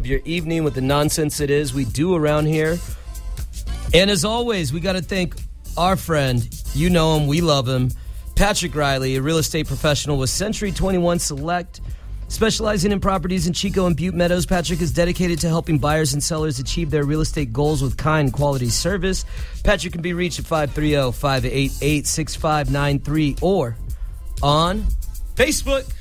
your evening with the nonsense it is we do around here. And as always, we got to thank our friend, you know him, we love him, Patrick Riley, a real estate professional with Century 21 Select. Specializing in properties in Chico and Butte Meadows, Patrick is dedicated to helping buyers and sellers achieve their real estate goals with kind, quality service. Patrick can be reached at 530-588-6593 or on Facebook.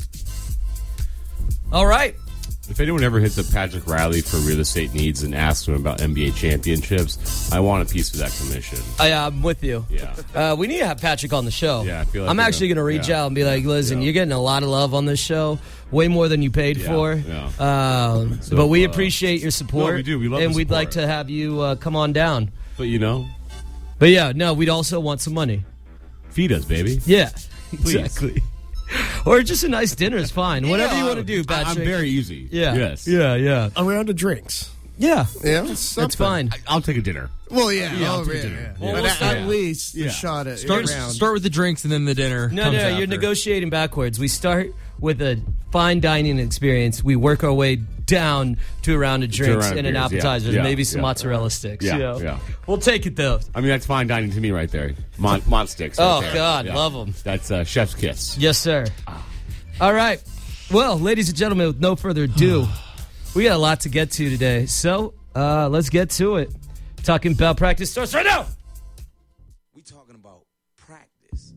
All right. If anyone ever hits up Patrick Riley for real estate needs and asks him about NBA championships, I want a piece of that commission. I'm with you. Yeah. We need to have Patrick on the show. Yeah, I feel like I'm actually going to reach out and be like, listen, you're getting a lot of love on this show, way more than you paid for. Yeah. But we appreciate your support. No, we do. We love and the we'd support. like to have you come on down. But we'd also want some money. Feed us, baby. Yeah, Please. exactly. Or just a nice dinner is fine. Whatever you want to do, Patrick. I'm very easy. Yeah. Yes. Yeah. Around the drinks. Yeah. Yeah. That's fine. I'll take a dinner. Well, yeah. I'll take a dinner. Well, we'll but start- at least the shot at Start with the drinks and then the dinner. No, comes you're after. negotiating backwards. We start with a fine dining experience. We work our way down to a round of drinks round of and an beers, appetizer, yeah, maybe some yeah. mozzarella sticks. Yeah, yeah. We'll take it, though. I mean, that's fine dining to me right there. Mont sticks. Right Oh, there. God, Yeah. love them. That's chef's kiss. Yes, sir. All right. Well, ladies and gentlemen, with no further ado, we got a lot to get to today. So let's get to it. Talking about practice starts right now. We talking about practice.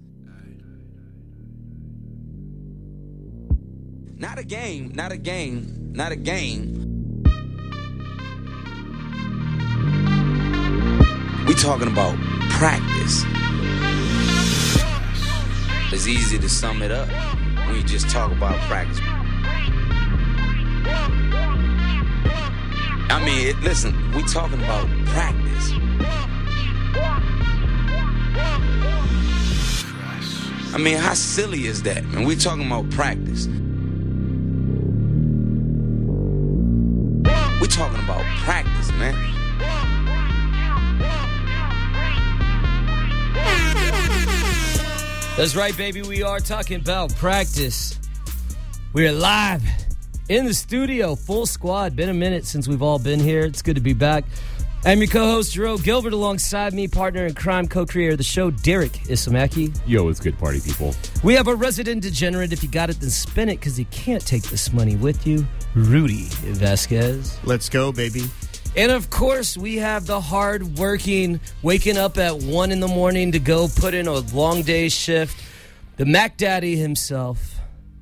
Not a game, not a game, not a game. We talking about practice. It's easy to sum it up when you just talk about practice. I mean, listen, we talking about practice. I mean, how silly is that, man? We talking about practice. We talking about practice, man. That's right, baby. We are talking about practice. We are live in the studio, full squad. Been a minute since we've all been here. It's good to be back. I'm your co-host, Jerome Gilbert, alongside me, partner in crime, co-creator of the show, Derek Isamaki. Yo, it's good party, people. We have a resident degenerate. If you got it, then spin it, because you can't take this money with you, Rudy Vasquez. Let's go, baby. And, of course, we have the hard-working, waking up at 1 in the morning to go put in a long day shift, the Mac Daddy himself,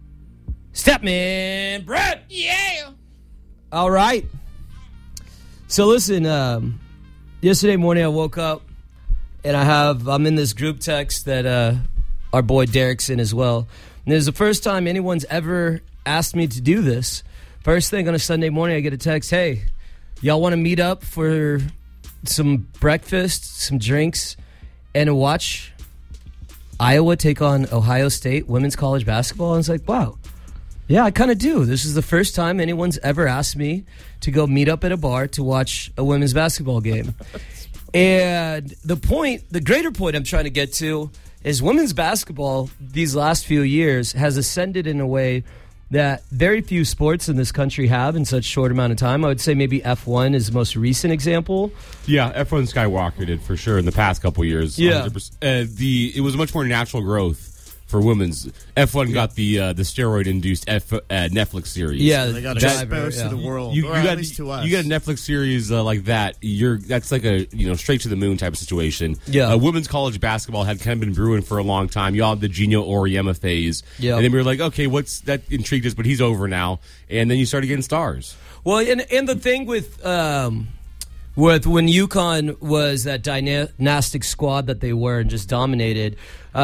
Stepman Brett. Yeah. All right. So, listen, yesterday morning I woke up, and I'm in this group text that our boy Derek's in as well. And this is the first time anyone's ever asked me to do this. First thing on a Sunday morning, I get a text, hey, y'all want to meet up for some breakfast, some drinks, and watch Iowa take on Ohio State women's college basketball? And it's like, wow, yeah, I kind of do. This is the first time anyone's ever asked me to go meet up at a bar to watch a women's basketball game. And the greater point I'm trying to get to is women's basketball these last few years has ascended in a way that very few sports in this country have in such short amount of time. I would say maybe F1 is the most recent example. Yeah, F1 skyrocketed for sure in the past couple years. Yeah. 100%. It was much more natural growth for women's. F1 got the steroid-induced Netflix series. Yeah, They got exposed to the world, or at least to us. You got a Netflix series like that. That's like a straight to the moon type of situation. Yeah. Women's college basketball had kind of been brewing for a long time. You all had the Gino Auriemma phase. Yeah. And then we were like, okay, that intrigued us, but he's over now. And then you started getting stars. Well, and the thing with when UConn was that dynastic squad that they were and just dominated,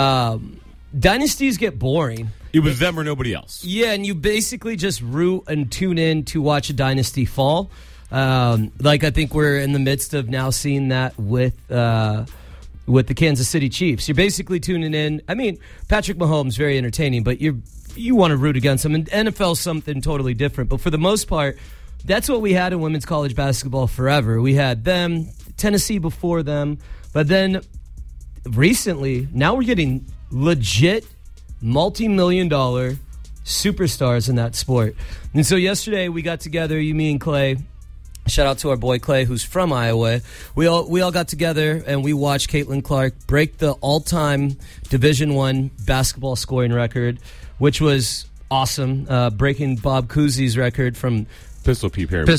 dynasties get boring. It was them or nobody else. Yeah, and you basically just root and tune in to watch a dynasty fall. Like I think we're in the midst of now seeing that with the Kansas City Chiefs. You're basically tuning in. I mean, Patrick Mahomes, very entertaining, but you want to root against him. And NFL's something totally different. But for the most part, that's what we had in women's college basketball forever. We had them, Tennessee before them, but then recently, now we're getting legit multi-million-dollar superstars in that sport. And so yesterday we got together, you, me, and Clay. Shout out to our boy Clay, who's from Iowa. We all got together and we watched Caitlin Clark break the all-time Division I basketball scoring record, which was awesome, breaking Bob Cousy's record from Pistol Pete Perry.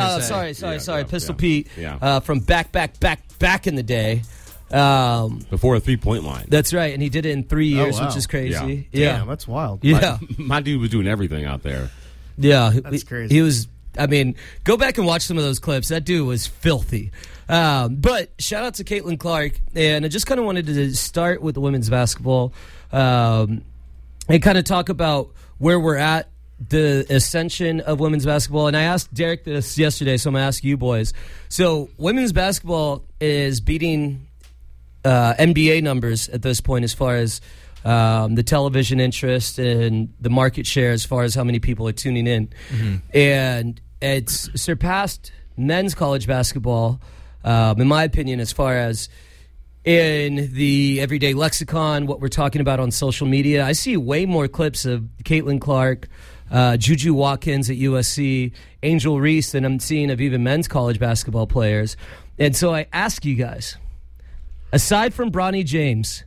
Sorry, Pistol Pete from back in the day. Before a 3-point line. That's right, and he did it in 3 years, which is crazy. Yeah. Damn, that's wild. Yeah. My dude was doing everything out there. Yeah. That's crazy. He was... I mean, go back and watch some of those clips. That dude was filthy. But shout out to Caitlin Clark. And I just kind of wanted to start with the women's basketball and kind of talk about where we're at, the ascension of women's basketball. And I asked Derek this yesterday, so I'm going to ask you boys. So women's basketball is beating NBA numbers at this point as far as the television interest and the market share as far as how many people are tuning in. Mm-hmm. And it's surpassed men's college basketball, in my opinion, as far as in the everyday lexicon, what we're talking about on social media. I see way more clips of Caitlin Clark, Juju Watkins at USC, Angel Reese than I'm seeing of even men's college basketball players. And so I ask you guys, aside from Bronny James,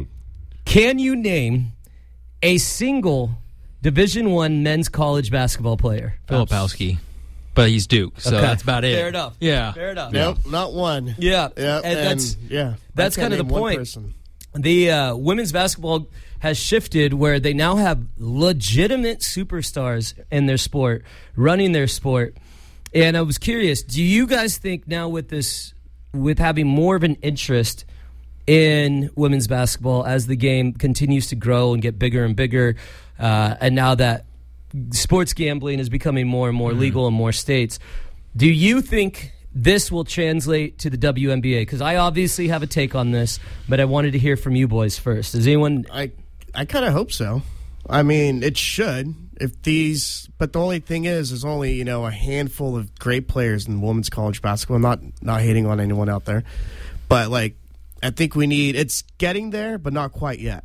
can you name a single Division I men's college basketball player? Filipowski. But he's Duke, so that's about it. Fair enough. Yeah. Fair enough. Nope, not one. Yeah. And that's kind of the point. The women's basketball has shifted where they now have legitimate superstars in their sport, running their sport. And I was curious, do you guys think now with having more of an interest in women's basketball as the game continues to grow and get bigger and bigger, and now that sports gambling is becoming more and more legal in more states, do you think this will translate to the WNBA? Because I obviously have a take on this, but I wanted to hear from you boys first. Does anyone... I kind of hope so. I mean, it should. But the only thing is, there's only, a handful of great players in women's college basketball. Not hating on anyone out there. But, I think it's getting there, but not quite yet.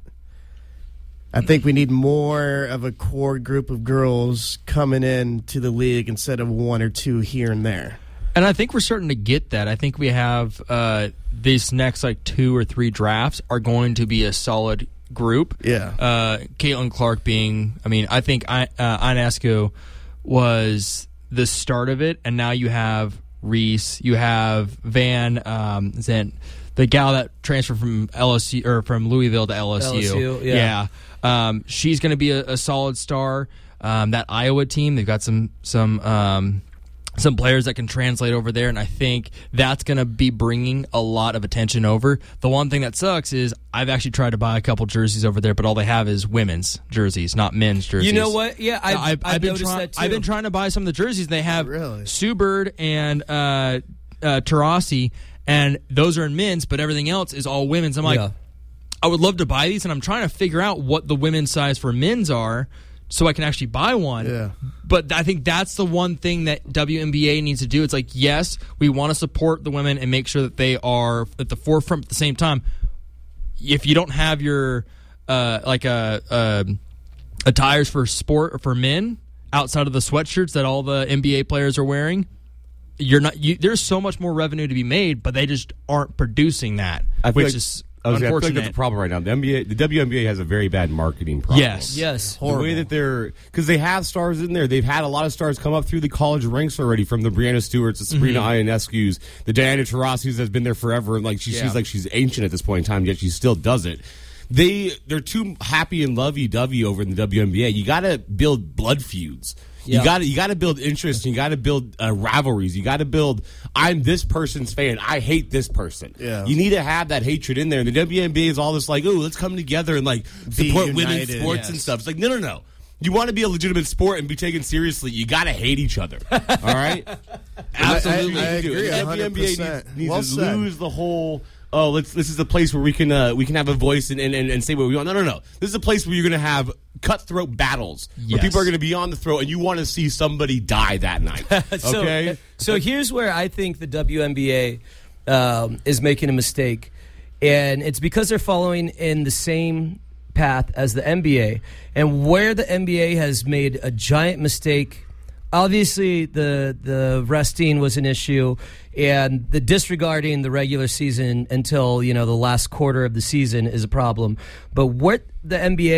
I think we need more of a core group of girls coming into the league instead of one or two here and there. And I think we're starting to get that. I think we have these next 2 or 3 drafts are going to be a solid group. Yeah. Caitlin Clark being, I think Ionescu was the start of it, and now you have Reese, you have Van Zant, the gal that transferred from LSU or from Louisville to LSU. Yeah. She's going to be a solid star. That Iowa team, they've got some players that can translate over there, and I think that's going to be bringing a lot of attention over. The one thing that sucks is I've actually tried to buy a couple jerseys over there, but all they have is women's jerseys, not men's jerseys. You know what? Yeah, I've noticed that too. I've been trying to buy some of the jerseys. They have Sue Bird and Taurasi, and those are in men's, but everything else is all women's. I'm like, I would love to buy these, and I'm trying to figure out what the women's size for men's are so I can actually buy one. Yeah. But I think that's the one thing that WNBA needs to do. It's yes, we want to support the women and make sure that they are at the forefront at the same time. If you don't have your attires for sport or for men outside of the sweatshirts that all the NBA players are wearing, there's so much more revenue to be made, but they just aren't producing that, which is unfortunate. I feel like that's a problem right now. The WNBA has a very bad marketing problem. Yes. Horrible. The way that because they have stars in there. They've had a lot of stars come up through the college ranks already, from the Brianna Stewarts, the Sabrina Ionescu's, the Diana Taurasi's that's been there forever, and she's ancient at this point in time, yet she still does it. They're too happy and lovey-dovey over in the WNBA. You got to build blood feuds. Yeah. You got to build interest. You got to build rivalries. You got to build, I'm this person's fan, I hate this person. Yeah. You need to have that hatred in there. And the WNBA is all this let's come together and support women's sports and stuff. It's no. You want to be a legitimate sport and be taken seriously, you got to hate each other. All right? Absolutely. I agree. The WNBA needs to lose the whole... this is the place where we can have a voice and say what we want. No. This is a place where you're going to have cutthroat battles where people are going to be on the throat, and you want to see somebody die that night. Okay? So here's where I think the WNBA is making a mistake, and it's because they're following in the same path as the NBA. And where the NBA has made a giant mistake, obviously the resting was an issue, and the disregarding the regular season until the last quarter of the season is a problem. But where the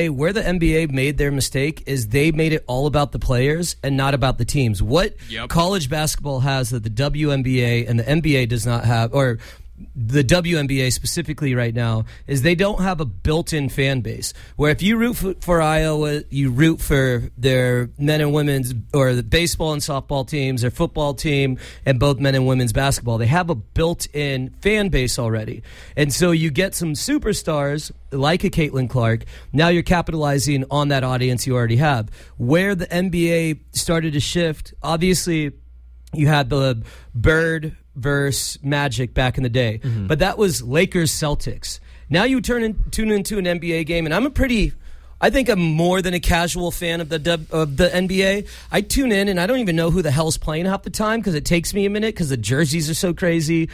NBA made their mistake is they made it all about the players and not about the teams. What college basketball has that the WNBA and the NBA does not have, or the WNBA specifically right now, is they don't have a built-in fan base. Where if you root for Iowa, you root for their men and women's, or the baseball and softball teams, their football team, and both men and women's basketball. They have a built-in fan base already. And so you get some superstars like a Caitlin Clark. Now you're capitalizing on that audience you already have. Where the NBA started to shift, obviously you had the Bird versus Magic back in the day. Mm-hmm. But that was Lakers-Celtics. Now you tune into an NBA game, and I think I'm more than a casual fan of the NBA. I tune in, and I don't even know who the hell's playing half the time because it takes me a minute because the jerseys are so crazy.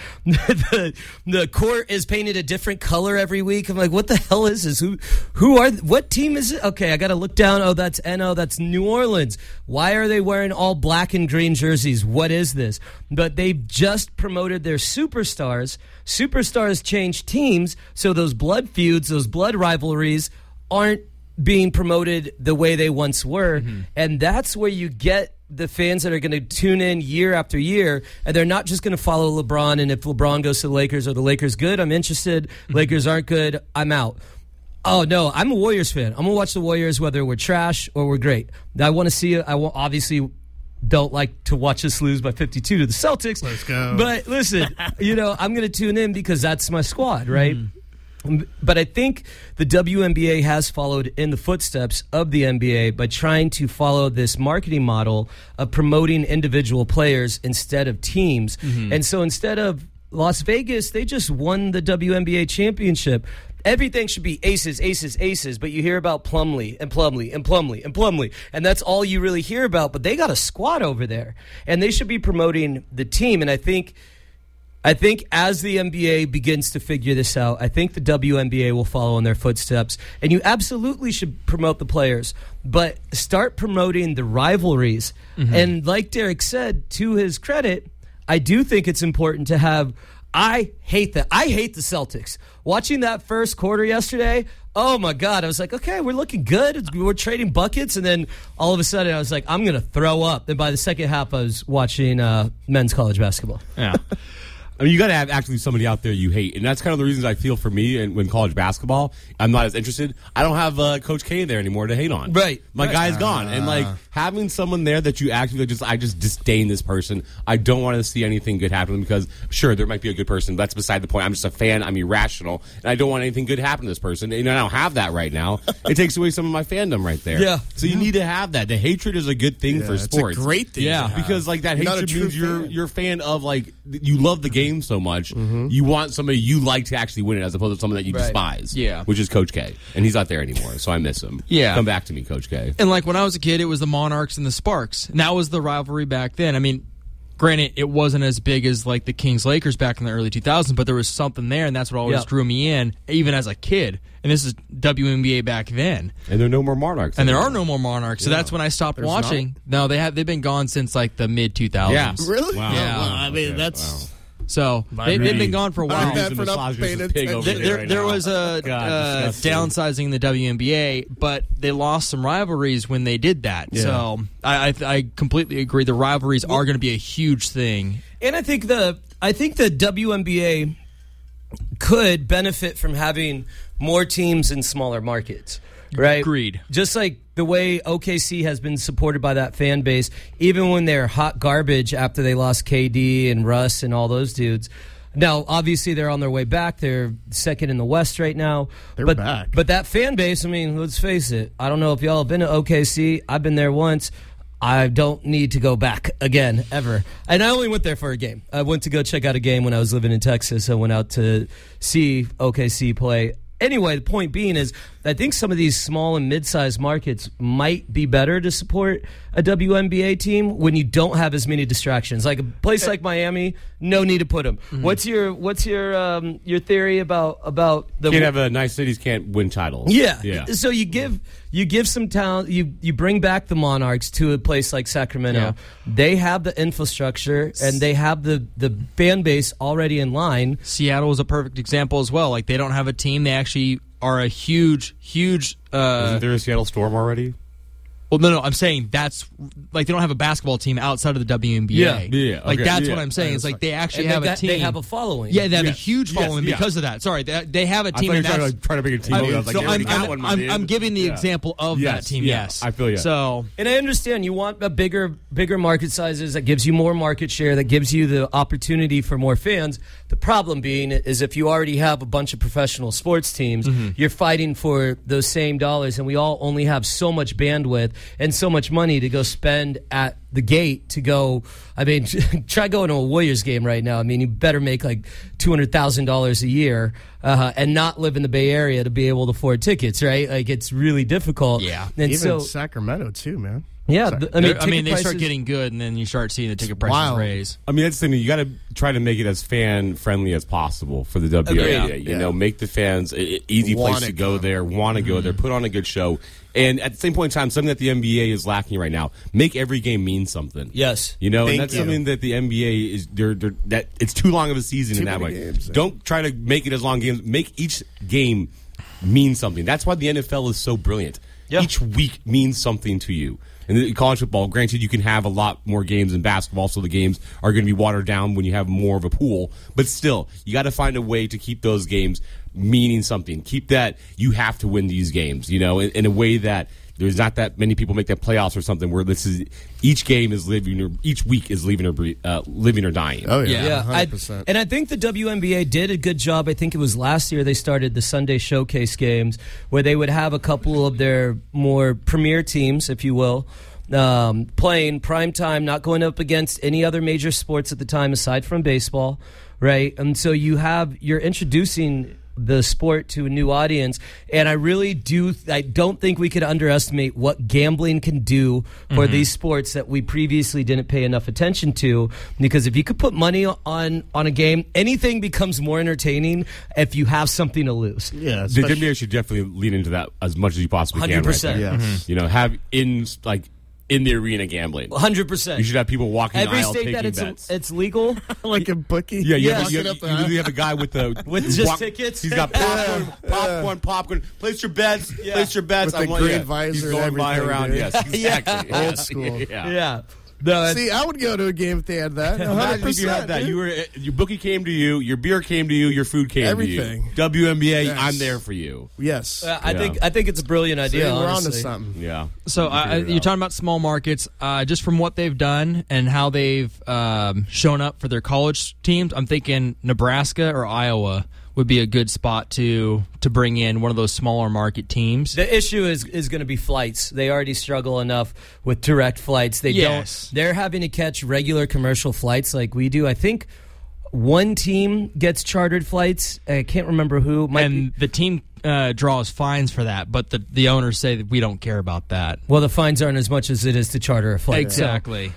the court is painted a different color every week. I'm like, what the hell is this? What team is it? Okay, I got to look down. Oh, that's that's New Orleans. Why are they wearing all black and green jerseys? What is this? But they've just promoted their superstars. Superstars change teams, so those blood feuds, those blood rivalries aren't being promoted the way they once were. Mm-hmm. And that's where you get the fans that are going to tune in year after year, and they're not just going to follow LeBron, and if LeBron goes to the Lakers, are the Lakers good? I'm interested. Mm-hmm. Lakers aren't good, I'm out. Oh, no, I'm a Warriors fan. I'm going to watch the Warriors whether we're trash or we're great. I want to see it. Obviously don't like to watch us lose by 52 to the Celtics. Let's go. But listen, I'm going to tune in because that's my squad, right? Mm-hmm. But I think the WNBA has followed in the footsteps of the NBA by trying to follow this marketing model of promoting individual players instead of teams. Mm-hmm. And so instead of Las Vegas, they just won the WNBA championship. Everything should be aces, aces, aces, but you hear about Plumlee and Plumlee and Plumlee and Plumlee, and that's all you really hear about. But they got a squad over there, and they should be promoting the team. And I think as the NBA begins to figure this out, I think the WNBA will follow in their footsteps. And you absolutely should promote the players, but start promoting the rivalries. Mm-hmm. And like Derek said, to his credit, I do think it's important to have – I hate the Celtics. Watching that first quarter yesterday, oh, my God. I was like, okay, we're looking good. We're trading buckets. And then all of a sudden I was like, I'm going to throw up. And by the second half, I was watching men's college basketball. Yeah. I mean, you got to have actually somebody out there you hate. And that's kind of the reasons I feel for me and when college basketball, I'm not as interested. I don't have Coach K there anymore to hate on. Right. My guy's gone. And, having someone there that you actually I just disdain this person. I don't want to see anything good happen because, sure, there might be a good person. But that's beside the point. I'm just a fan. I'm irrational. And I don't want anything good to happen to this person. And I don't have that right now. It takes away some of my fandom right there. Yeah. So you need to have that. The hatred is a good thing for sports. It's a great thing. Yeah. Because, that hatred means you're a fan of, you love the game so much, you want somebody you like to actually win it as opposed to someone that you despise. Yeah. Which is Coach K. And he's not there anymore, so I miss him. Yeah. Come back to me, Coach K. And when I was a kid, it was the Monarchs and the Sparks. And that was the rivalry back then. I mean, granted, it wasn't as big as the Kings-Lakers back in the early 2000s, but there was something there, and that's what always drew me in, even as a kid. And this is WNBA back then. And there are no more Monarchs. And there are no more Monarchs. So that's when I stopped watching. No, they've been gone since the mid-2000s. Yeah. Really? Wow. Yeah. Well, I mean, that's... Wow. So they've been gone for a while. There was a downsizing the WNBA, but they lost some rivalries when they did that. Yeah. So I completely agree. The rivalries are going to be a huge thing. And I think the WNBA could benefit from having more teams in smaller markets. Right? Agreed. Just like the way OKC has been supported by that fan base, even when they're hot garbage after they lost KD and Russ and all those dudes. Now, obviously, they're on their way back. They're second in the West right now. They're back. But that fan base, I mean, let's face it. I don't know if y'all have been to OKC. I've been there once. I don't need to go back again, ever. And I only went there for a game. I went to go check out a game when I was living in Texas. I went out to see OKC play. Anyway, the point being is I think some of these small and mid-sized markets might be better to support a WNBA team when you don't have as many distractions. Like a place like Miami, no need to put them. Mm-hmm. What's your theory about the? Can't have nice cities can't win titles. Yeah. So you give some talent. You bring back the Monarchs to a place like Sacramento. Yeah. They have the infrastructure and they have the fan base already in line. Seattle is a perfect example as well. Like they don't have a team. They actually are a huge. Isn't there a Seattle Storm already? Well, no. I'm saying that's like they don't have a basketball team outside of the WNBA. Yeah. Like okay. that's what I'm saying. It's like they actually have a team. They have a following. Yeah, they have a huge following because of that. Sorry, they have a team. I thought you were trying to make a team. I'm giving the example of that team. Yes, I feel you. So, and I understand you want a bigger market sizes that gives you more market share, that gives you the opportunity for more fans. The problem being is if you already have a bunch of professional sports teams, you're fighting for those same dollars, and we all only have so much bandwidth and so much money to go spend at the gate to go. I mean, try going to a Warriors game right now. I mean, you better make like $200,000 a year and not live in the Bay Area to be able to afford tickets, right? Like it's really difficult. Yeah, and even Sacramento too, man. Yeah, I mean, they start getting good, and then you start seeing the ticket prices raise. I mean, that's the thing. You got to try to make it as fan friendly as possible for the WNBA. You know, make the fans easy place to go there, want to go there, put on a good show, and at the same point in time, something that the NBA is lacking right now: make every game mean something. Yes, you know, and that's something that the NBA is. That it's too long of a season in that way. Games, don't try to make it as long games. Make each game mean something. That's why the NFL is so brilliant. Yeah. Each week means something to you. In college football, granted, you can have a lot more games in basketball, so the games are going to be watered down when you have more of a pool. But still, you got to find a way to keep those games meaning something. Keep that you have to win these games, you know, in a way that there's not that many people make that playoffs or something where this is each game is living or each week is living or dying. Oh yeah, 100%. And I think the WNBA did a good job. I think it was last year they started the Sunday Showcase games where they would have a couple of their more premier teams, if you will, playing primetime, not going up against any other major sports at the time aside from baseball, right? And so you're introducing the sport to a new audience, and I don't think we could underestimate what gambling can do for these sports that we previously didn't pay enough attention to, because if you could put money on a game, anything becomes more entertaining if you have something to lose. Yeah, the NBA should definitely lean into that as much as you possibly can. 100%. Yes. You know, have in the arena gambling. 100%. You should have people walking the aisle state taking that it's legal. Like a bookie. Yeah, you literally have a guy with just tickets. He's got popcorn. Place your bets. Place your bets. With the green visor. He's going by around. Dude. Yes, exactly. Old school. Yeah. No, see, I would go to a game if they had that. 100%. If you had that, your bookie came to you, your beer came to you, your food came Everything. to you. WNBA, yes. I'm there for you. Yes, I think it's a brilliant idea. We're honestly. onto something. Yeah. So you're talking about small markets. Just from what they've done and how they've shown up for their college teams, I'm thinking Nebraska or Iowa would be a good spot to bring in one of those smaller market teams. The issue is going to be flights. They already struggle enough with direct flights. They're having to catch regular commercial flights like we do. I think one team gets chartered flights. I can't remember who. The team draws fines for that, but the owners say that we don't care about that. Well, the fines aren't as much as it is to charter a flight. Exactly.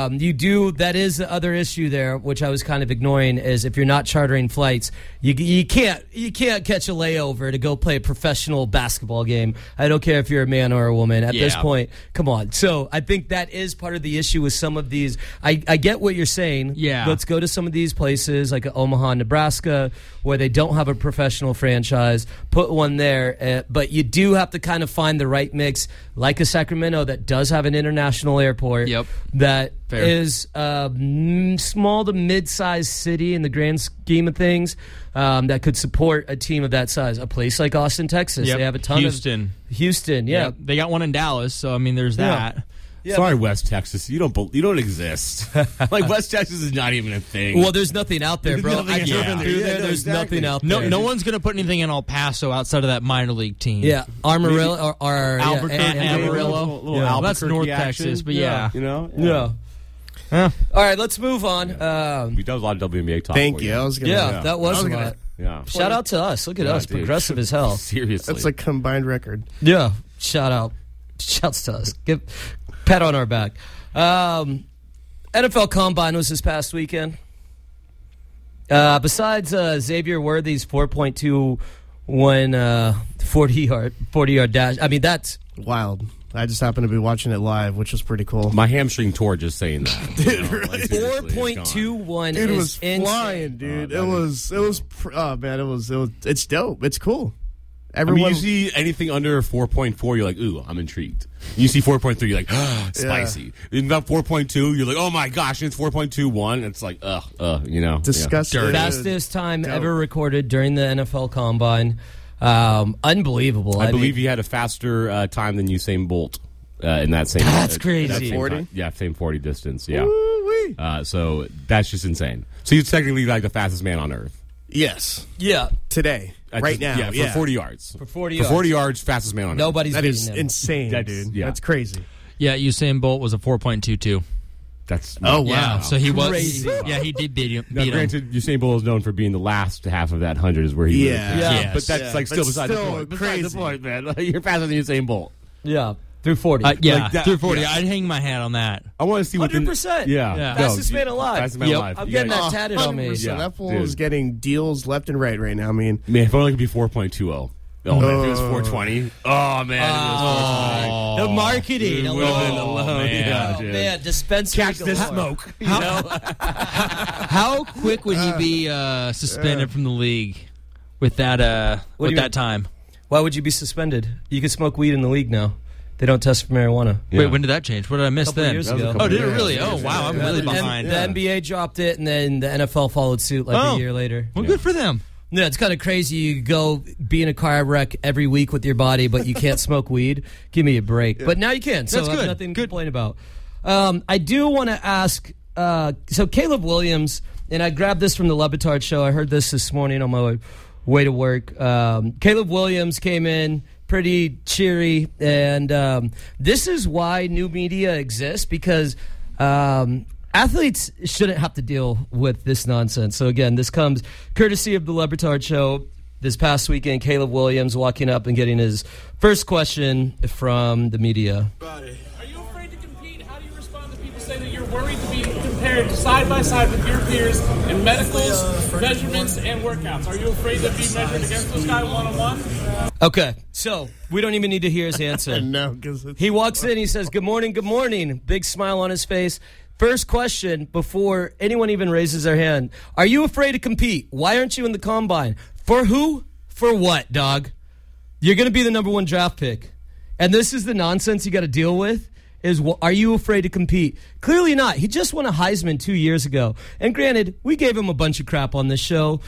That is the other issue there, which I was kind of ignoring, is if you're not chartering flights, you can't catch a layover to go play a professional basketball game. I don't care if you're a man or a woman. At this point, come on. So I think that is part of the issue with some of these. I get what you're saying. Yeah. Let's go to some of these places like Omaha, Nebraska, where they don't have a professional franchise. Put one there, but you do have to kind of find the right mix, like a Sacramento that does have an international airport. Yep. That is a small to mid-sized city in the grand scheme of things that could support a team of that size. A place like Austin, Texas. Yep. They have a ton Houston. Houston, yeah. Yep. They got one in Dallas, so I mean there's that. Yeah. Sorry, West Texas. You don't exist. Like, West Texas is not even a thing. Well, there's nothing out there, bro. I've driven through there. There's nothing out there. No one's going to put anything in El Paso outside of that minor league team. Yeah, Amarillo or Amarillo. Well, that's North Texas, but you know. Yeah. All right, let's move on. We done a lot of WNBA talk. Thank you. That was a lot. Yeah. Shout out to us. Look at us, dude. Progressive as hell. Seriously, that's a combined record. Yeah. Shouts to us. Pat on our back. NFL Combine was this past weekend. Besides Xavier Worthy's 4.21 40-yard dash, I mean, that's wild. I just happened to be watching it live, which was pretty cool. My hamstring tore just saying that. Dude, really? 4.21 Dude, it was insane. flying, dude. It's dope. It's cool. Everyone, I mean, you see anything under 4.4, you're like, ooh, I'm intrigued. You see 4.3, you're like, spicy. Yeah. About 4.2, you're like, oh my gosh, it's 4.21. It's like, you know. Disgusting. Yeah. Fastest time ever recorded during the NFL Combine. Unbelievable. I believe he had a faster time than Usain Bolt in that same. That's crazy. That same 40? Same 40 distance. Yeah. So that's just insane. So he's technically like the fastest man on earth. Yes. Yeah. Today. Right now. Yeah, for 40 yards. For 40 yards. For 40 yards, fastest man on earth. Nobody's that beating is him. insane, dude. Yeah. That's crazy. Yeah, Usain Bolt was a 4.22. That's wow. Yeah, so he was. Crazy. He did beat him. Now, granted, Usain Bolt is known for being the last half of that 100 is where he really Yeah. But that's like still beside the point. Crazy. Beside the point, man. You're faster than Usain Bolt. Yeah. Through 40. Through 40. I'd hang my hat on that. I want to see what 100%. Yeah. Fastest man alive. Fastest man alive. I'm getting that tatted on me. Yeah, that fool is getting deals left and right now. I mean, man, if only it could be 4.20. Oh, man, if it was 420. Oh, man. The marketing alone. Man, dispensary. Catch this smoke. How quick would he be suspended from the league with that time? Why would you be suspended? You can smoke weed in the league now. They don't test for marijuana. Wait, when did that change? What did I miss then? Years ago. Oh, did it really? Oh, wow. I'm really behind. The NBA dropped it, and then the NFL followed suit a year later. Well, good for them. Yeah, it's kind of crazy. You go be in a car wreck every week with your body, but you can't smoke weed. Give me a break. But now you can, so I have nothing to complain about. I do want to ask, so Caleb Williams, and I grabbed this from the Le Batard show. I heard this morning on my way to work. Caleb Williams came in pretty cheery, and this is why new media exists, because athletes shouldn't have to deal with this nonsense. So again, this comes courtesy of the Le Batard show. This past weekend, Caleb Williams walking up and getting his first question from the media. Are you afraid to compete? How do you respond to people saying that you're worried to be compared side by side with your peers in medicals, measurements, and workouts? Are you afraid to be measured against those guys one-on-one? Okay, so we don't even need to hear his answer. No, because he walks in, he says, good morning, big smile on his face. First question before anyone even raises their hand. Are you afraid to compete? Why aren't you in the Combine? For who? For what, dog? You're going to be the number 1 draft pick. And this is the nonsense you got to deal with. Are you afraid to compete? Clearly not. He just won a Heisman 2 years ago. And granted, we gave him a bunch of crap on this show.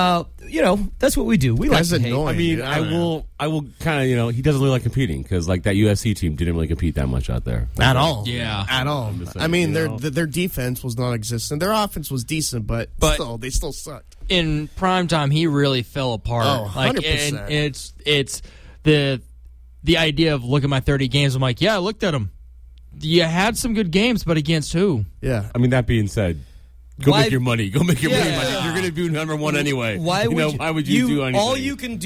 That's what we do. We like to hate. I mean, I will kind of, he doesn't really like competing because, like, that USC team didn't really compete that much out there. At all. Yeah. At all. I mean, their defense was non-existent. Their offense was decent, but still, they still sucked. In prime time, he really fell apart. Oh, 100%. And it's the idea of look at my 30 games. I'm like, yeah, I looked at them. You had some good games, but against who? Yeah. I mean, that being said, go make your money. Go make your money. You're going to be number 1 anyway. Why would you do anything? All you can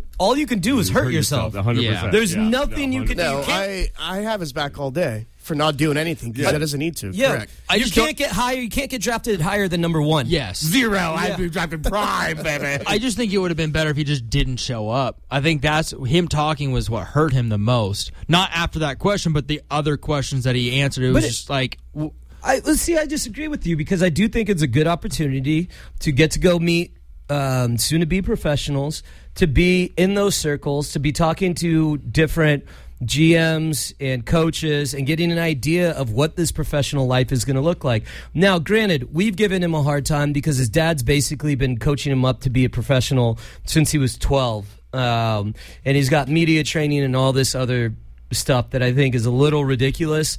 do is hurt yourself. 100%. Yeah. There's nothing you can do. No, I have his back all day for not doing anything because he doesn't need to. Yeah. Correct. You can't get higher. You can't get drafted higher than number 1. Yes. 0. I'd be drafted prime, baby. I just think it would have been better if he just didn't show up. I think that's him talking was what hurt him the most. Not after that question, but the other questions that he answered. It was just like... I disagree with you because I do think it's a good opportunity to get to go meet soon-to-be professionals, to be in those circles, to be talking to different GMs and coaches and getting an idea of what this professional life is going to look like. Now, granted, we've given him a hard time because his dad's basically been coaching him up to be a professional since he was 12. And he's got media training and all this other stuff that I think is a little ridiculous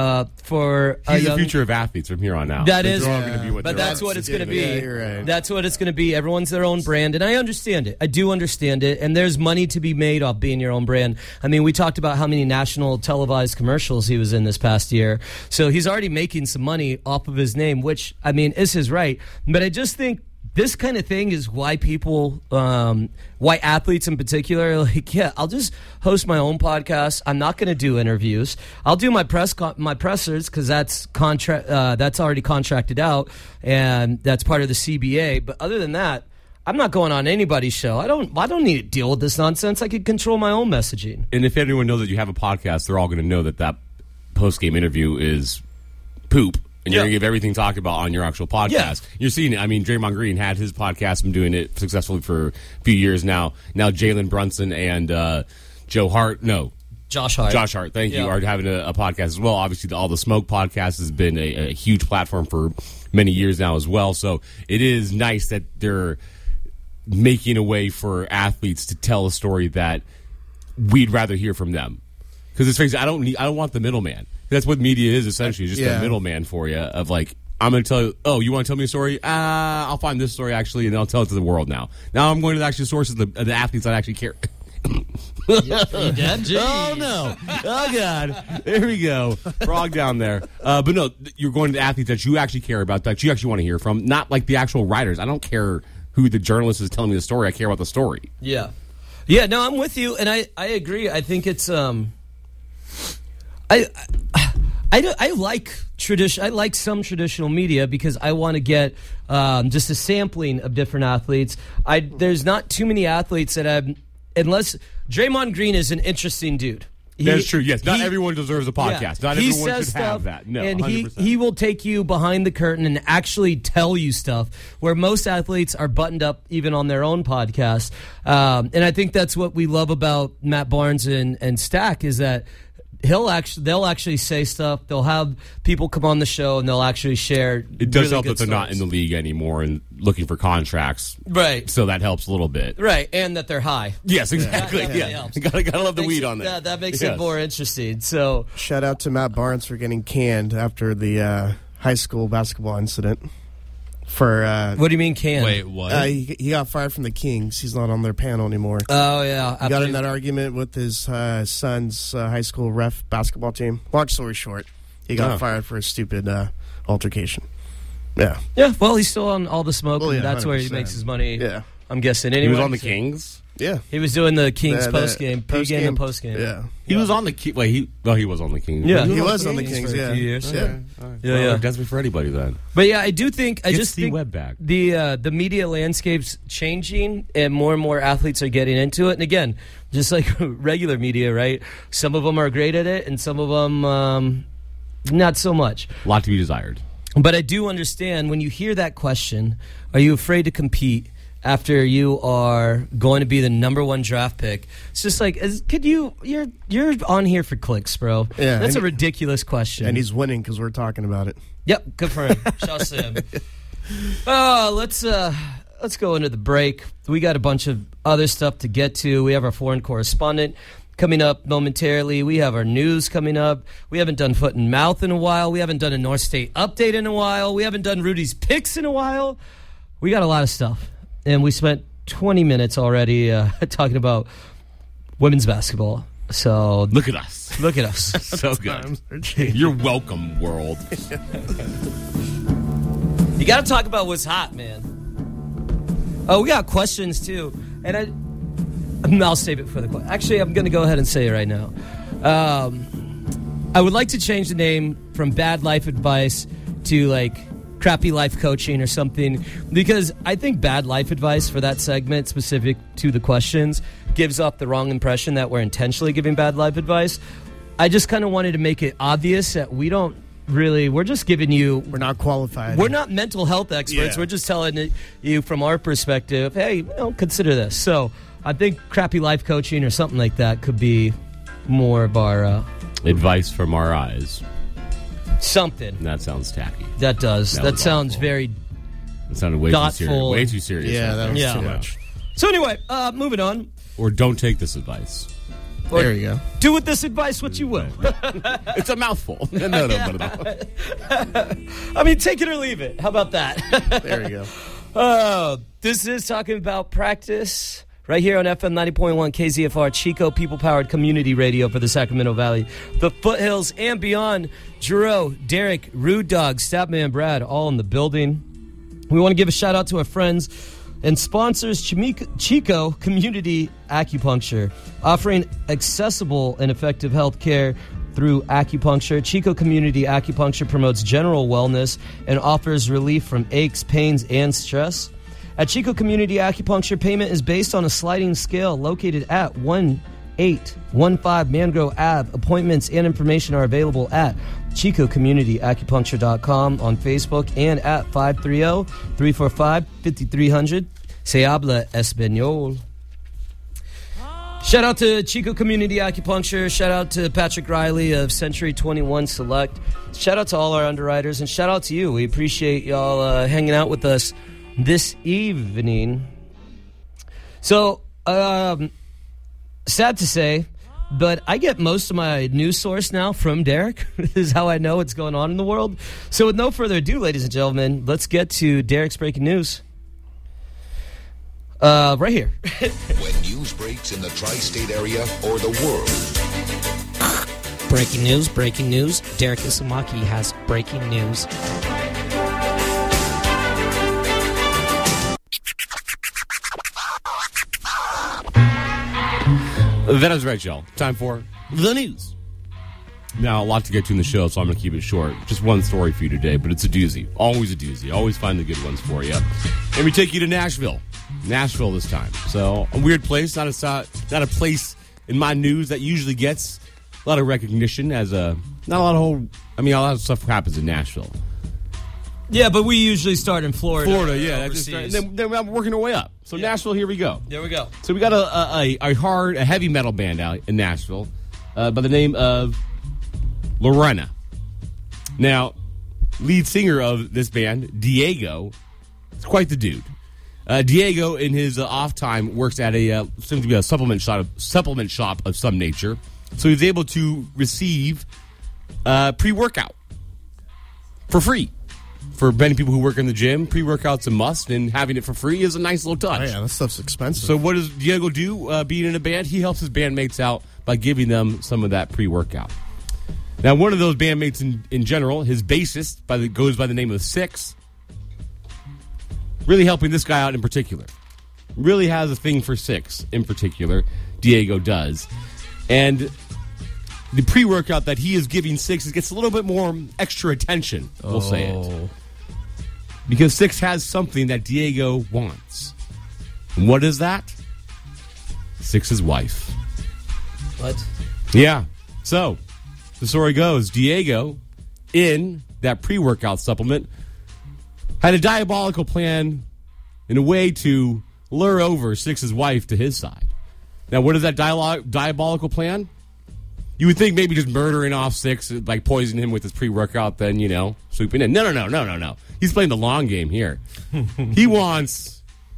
for a He's young... the future of athletes from here on out. That is, but that's what it's going to be. Yeah, you're right. That's what it's going to be. Everyone's their own brand, and I understand it. I do understand it, and there's money to be made off being your own brand. I mean, we talked about how many national televised commercials he was in this past year, so he's already making some money off of his name, which, I mean, is his right. But I just think this kind of thing is why people, why athletes in particular, are like, yeah, I'll just host my own podcast. I'm not going to do interviews. I'll do my pressers because that's already contracted out, and that's part of the CBA. But other than that, I'm not going on anybody's show. I don't need to deal with this nonsense. I can control my own messaging. And if anyone knows that you have a podcast, they're all going to know that post-game interview is poop. And you're going to give everything talked about on your actual podcast. Yeah. You're seeing it. I mean, Draymond Green had his podcast, been doing it successfully for a few years now. Now Jalen Brunson and Josh Hart, thank you, are having a podcast as well. Obviously, All the Smoke podcast has been a huge platform for many years now as well. So it is nice that they're making a way for athletes to tell a story that we'd rather hear from them. Because let's face it, I don't want the middleman. That's what media is essentially, just a middleman for you. Of like, I'm going to tell you, oh, you want to tell me a story? I'll find this story actually, and I'll tell it to the world now. Now I'm going to the actual sources of the athletes that actually care. You dead? Oh no! Oh god! There we go. Frog down there. But no, you're going to the athletes that you actually care about, that you actually want to hear from, not like the actual writers. I don't care who the journalist is telling me the story. I care about the story. Yeah. Yeah, no, I'm with you, and I agree. I think it's I like tradition. I like some traditional media because I want to get just a sampling of different athletes. There's not too many athletes that I've, unless Draymond Green is an interesting dude. That's true. Yes, not everyone deserves a podcast. Yeah, not everyone should have that. No, and 100%. he will take you behind the curtain and actually tell you stuff where most athletes are buttoned up even on their own podcast. And I think that's what we love about Matt Barnes and Stack is that they'll actually say stuff. They'll have people come on the show and they'll actually share. It does really help good that they're not in the league anymore and looking for contracts, right? So that helps a little bit, right? And that they're high. Yes, exactly. Yeah, gotta love the weed on that. That makes it more interesting. So shout out to Matt Barnes for getting canned after the high school basketball incident. For what do you mean canned? Wait, what? He got fired from the Kings. He's not on their panel anymore. Oh yeah, he got in that argument with his son's high school ref basketball team. Long story short, he got fired for a stupid altercation. Yeah. Yeah. Well, he's still on All the Smoke. Well, yeah, and that's 100%. Where he makes his money. Yeah. I'm guessing. Anyway, he was on the Kings. Yeah, he was doing the Kings post-game, pre-game and post-game. Yeah, he was on the Kings. He was on the Kings. Yeah, he was on the Kings for a few years. Yeah. That's for anybody then. But yeah, I do think Webb back. The media landscape's changing, and more athletes are getting into it. And again, just like regular media, right? Some of them are great at it, and some of them not so much. A lot to be desired. But I do understand when you hear that question: are you afraid to compete after you are going to be the #1 draft pick? It's just like, you're on here for clicks, bro. Yeah, that's a ridiculous question. And he's winning because we're talking about it. Yep, good for him. Shouts to him. Let's go into the break. We got a bunch of other stuff to get to. We have our foreign correspondent coming up momentarily. We have our news coming up. We haven't done Foot and Mouth in a while. We haven't done a North State update in a while. We haven't done Rudy's Picks in a while. We got a lot of stuff. And we spent 20 minutes already talking about women's basketball. So look at us. Look at us. So good. You're welcome, world. You got to talk about what's hot, man. Oh, we got questions, too. And I'll save it for the question. Actually, I'm going to go ahead and say it right now. I would like to change the name from Bad Life Advice to, like, Crappy Life Coaching or something, because I think bad life advice for that segment specific to the questions gives off the wrong impression that we're intentionally giving bad life advice. I just kind of wanted to make it obvious that we're just giving you... We're not qualified. We're not mental health experts. Yeah. We're just telling you from our perspective, hey, consider this. So I think Crappy Life Coaching or something like that could be more of our... advice from our eyes. Something. That sounds tacky. That does. That sounds awful. very... It sounded way too serious. Way too serious. Yeah, that was too much. So anyway, moving on. Or don't take this advice. Or there you go. Do with this advice what you will. It's a mouthful. No. I mean, take it or leave it. How about that? There you go. This is talking about practice right here on FM 90.1 KZFR, Chico People-Powered Community Radio for the Sacramento Valley, the Foothills, and beyond. Jero, Derek, Rude Dog, Statman Brad, all in the building. We want to give a shout out to our friends and sponsors, Chico Community Acupuncture, offering accessible and effective health care through acupuncture. Chico Community Acupuncture promotes general wellness and offers relief from aches, pains, and stress. At Chico Community Acupuncture, payment is based on a sliding scale located at 1815 Mangrove Ave. Appointments and information are available at ChicoCommunityAcupuncture.com on Facebook and at 530-345-5300. Se habla español. Shout out to Chico Community Acupuncture. Shout out to Patrick Riley of Century 21 Select. Shout out to all our underwriters, and shout out to you. We appreciate y'all hanging out with us this evening. So, sad to say, but I get most of my news source now from Derek. This is how I know what's going on in the world. So with no further ado, ladies and gentlemen, let's get to Derek's breaking news. Right here. When news breaks in the tri-state area or the world. Breaking news. Derek Isamaki has breaking news. That is right, y'all. Time for the news. Now, a lot to get to in the show, so I'm going to keep it short. Just one story for you today, but it's a doozy. Always a doozy. Always find the good ones for you. And we take you to Nashville. Nashville this time. So, a weird place. Not a place in my news that usually gets a lot of recognition as a lot of stuff happens in Nashville. Yeah, but we usually start in Florida. Yeah. And then we're working our way up. So Nashville, here we go. There we go. So we got a heavy metal band out in Nashville by the name of Lorena. Now, lead singer of this band, Diego, is quite the dude. Diego, in his off time, works at seems to be a supplement shop of some nature. So he's able to receive pre-workout for free. For many people who work in the gym, pre-workout's a must, and having it for free is a nice little touch. Oh, yeah, that stuff's expensive. So what does Diego do being in a band? He helps his bandmates out by giving them some of that pre-workout. Now, one of those bandmates in general, his bassist, goes by the name of Six, really helping this guy out in particular. Really has a thing for Six in particular, Diego does. And the pre-workout that he is giving Six gets a little bit more extra attention, we'll say it. Because Six has something that Diego wants. And what is that? Six's wife. What? Yeah. So, the story goes, Diego, in that pre-workout supplement, had a diabolical plan in a way to lure over Six's wife to his side. Now, what is that diabolical plan? You would think maybe just murdering off Six, like poisoning him with his pre-workout, then, swooping in. No. He's playing the long game here. He wants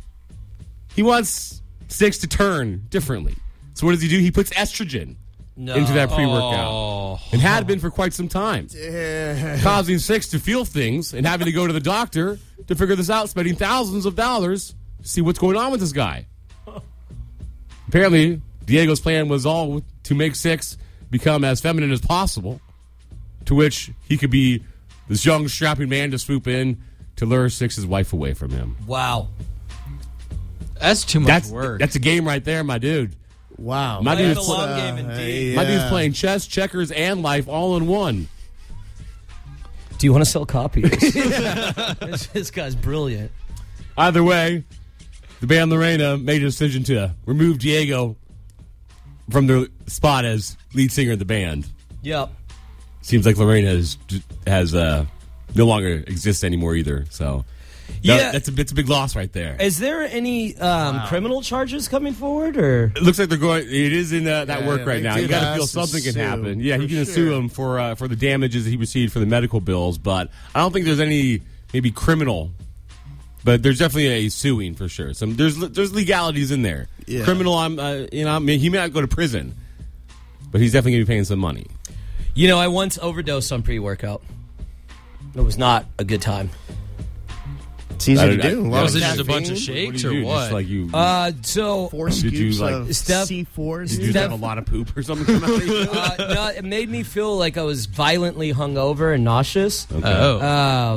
Six to turn differently. So what does he do? He puts estrogen into that pre-workout. And had been for quite some time. Causing Six to feel things and having to go to the doctor to figure this out, spending thousands of dollars to see what's going on with this guy. Apparently, Diego's plan was all to make Six become as feminine as possible, to which he could be this young, strapping man to swoop in to lure Six's wife away from him. Wow. That's too much work. That's a game right there, my dude. Wow. My dude's playing chess, checkers, and life all in one. Do you want to sell copies? This guy's brilliant. Either way, the band Lorena made a decision to remove Diego from their spot as lead singer of the band. Yep. Seems like Lorena has no longer exists anymore either. So, it's a big loss right there. Is there any criminal charges coming forward, or it looks like they're going? It is in that work right now. You got to feel something can happen. Yeah, he can sue him for the damages that he received for the medical bills, but I don't think there's any maybe criminal. But there's definitely a suing for sure. There's legalities in there. Yeah. Criminal, he may not go to prison, but he's definitely going to be paying some money. I once overdosed on pre-workout. It was not a good time. It's easy to do. Was it just a bunch of shakes or what? So 4 scoops of Steph, C4s. Did you have a lot of poop or something come out of you? No, it made me feel like I was violently hungover and nauseous. Okay.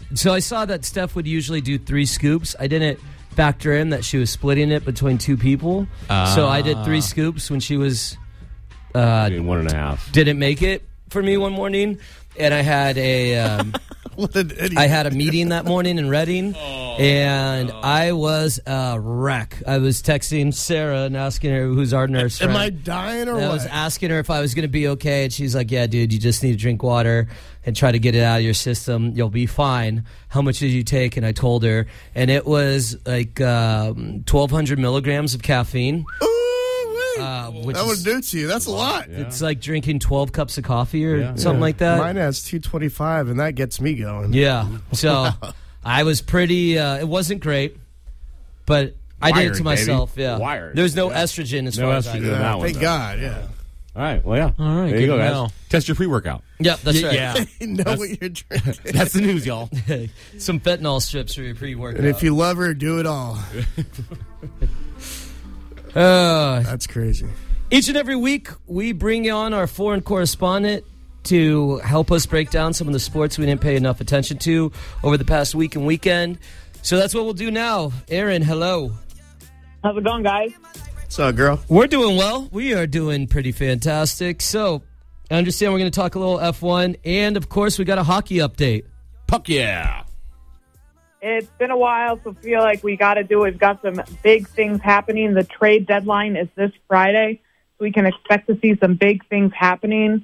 So I saw that Steph would usually do 3 scoops. I didn't factor in that she was splitting it between 2 people. So I did 3 scoops when she was... 1.5. Didn't make it for me one morning. And I had a... I had a meeting that morning in Reading, and I was a wreck. I was texting Sarah and asking her, who's our nurse friend. Am I dying or what? I was asking her if I was going to be okay, and she's like, yeah, dude, you just need to drink water and try to get it out of your system. You'll be fine. How much did you take? And I told her, and it was like 1,200 milligrams of caffeine. Which that would do to you. That's a lot. Yeah. It's like drinking 12 cups of coffee or something like that. Mine has 225, and that gets me going. Yeah. So I was pretty, it wasn't great, but I did it to myself. Baby. Yeah. Wired. There's no estrogen as far as I know. Yeah, thank God, yeah. All right, well, yeah. All right, there you go, guys. Test your pre-workout. Yep, that's right. Yeah. Know what you're drinking. That's the news, y'all. Some fentanyl strips for your pre-workout. And if you love her, do it all. That's crazy. Each and every week, we bring on our foreign correspondent to help us break down some of the sports we didn't pay enough attention to over the past week and weekend. So that's what we'll do now. Aaron, hello. How's it going, guys? What's up, girl? We're doing well. We are doing pretty fantastic. So I understand we're going to talk a little F1, and, of course, we got a hockey update. Puck yeah. It's been a while, so I feel like we got to do it. We've got some big things happening. The trade deadline is this Friday, so we can expect to see some big things happening.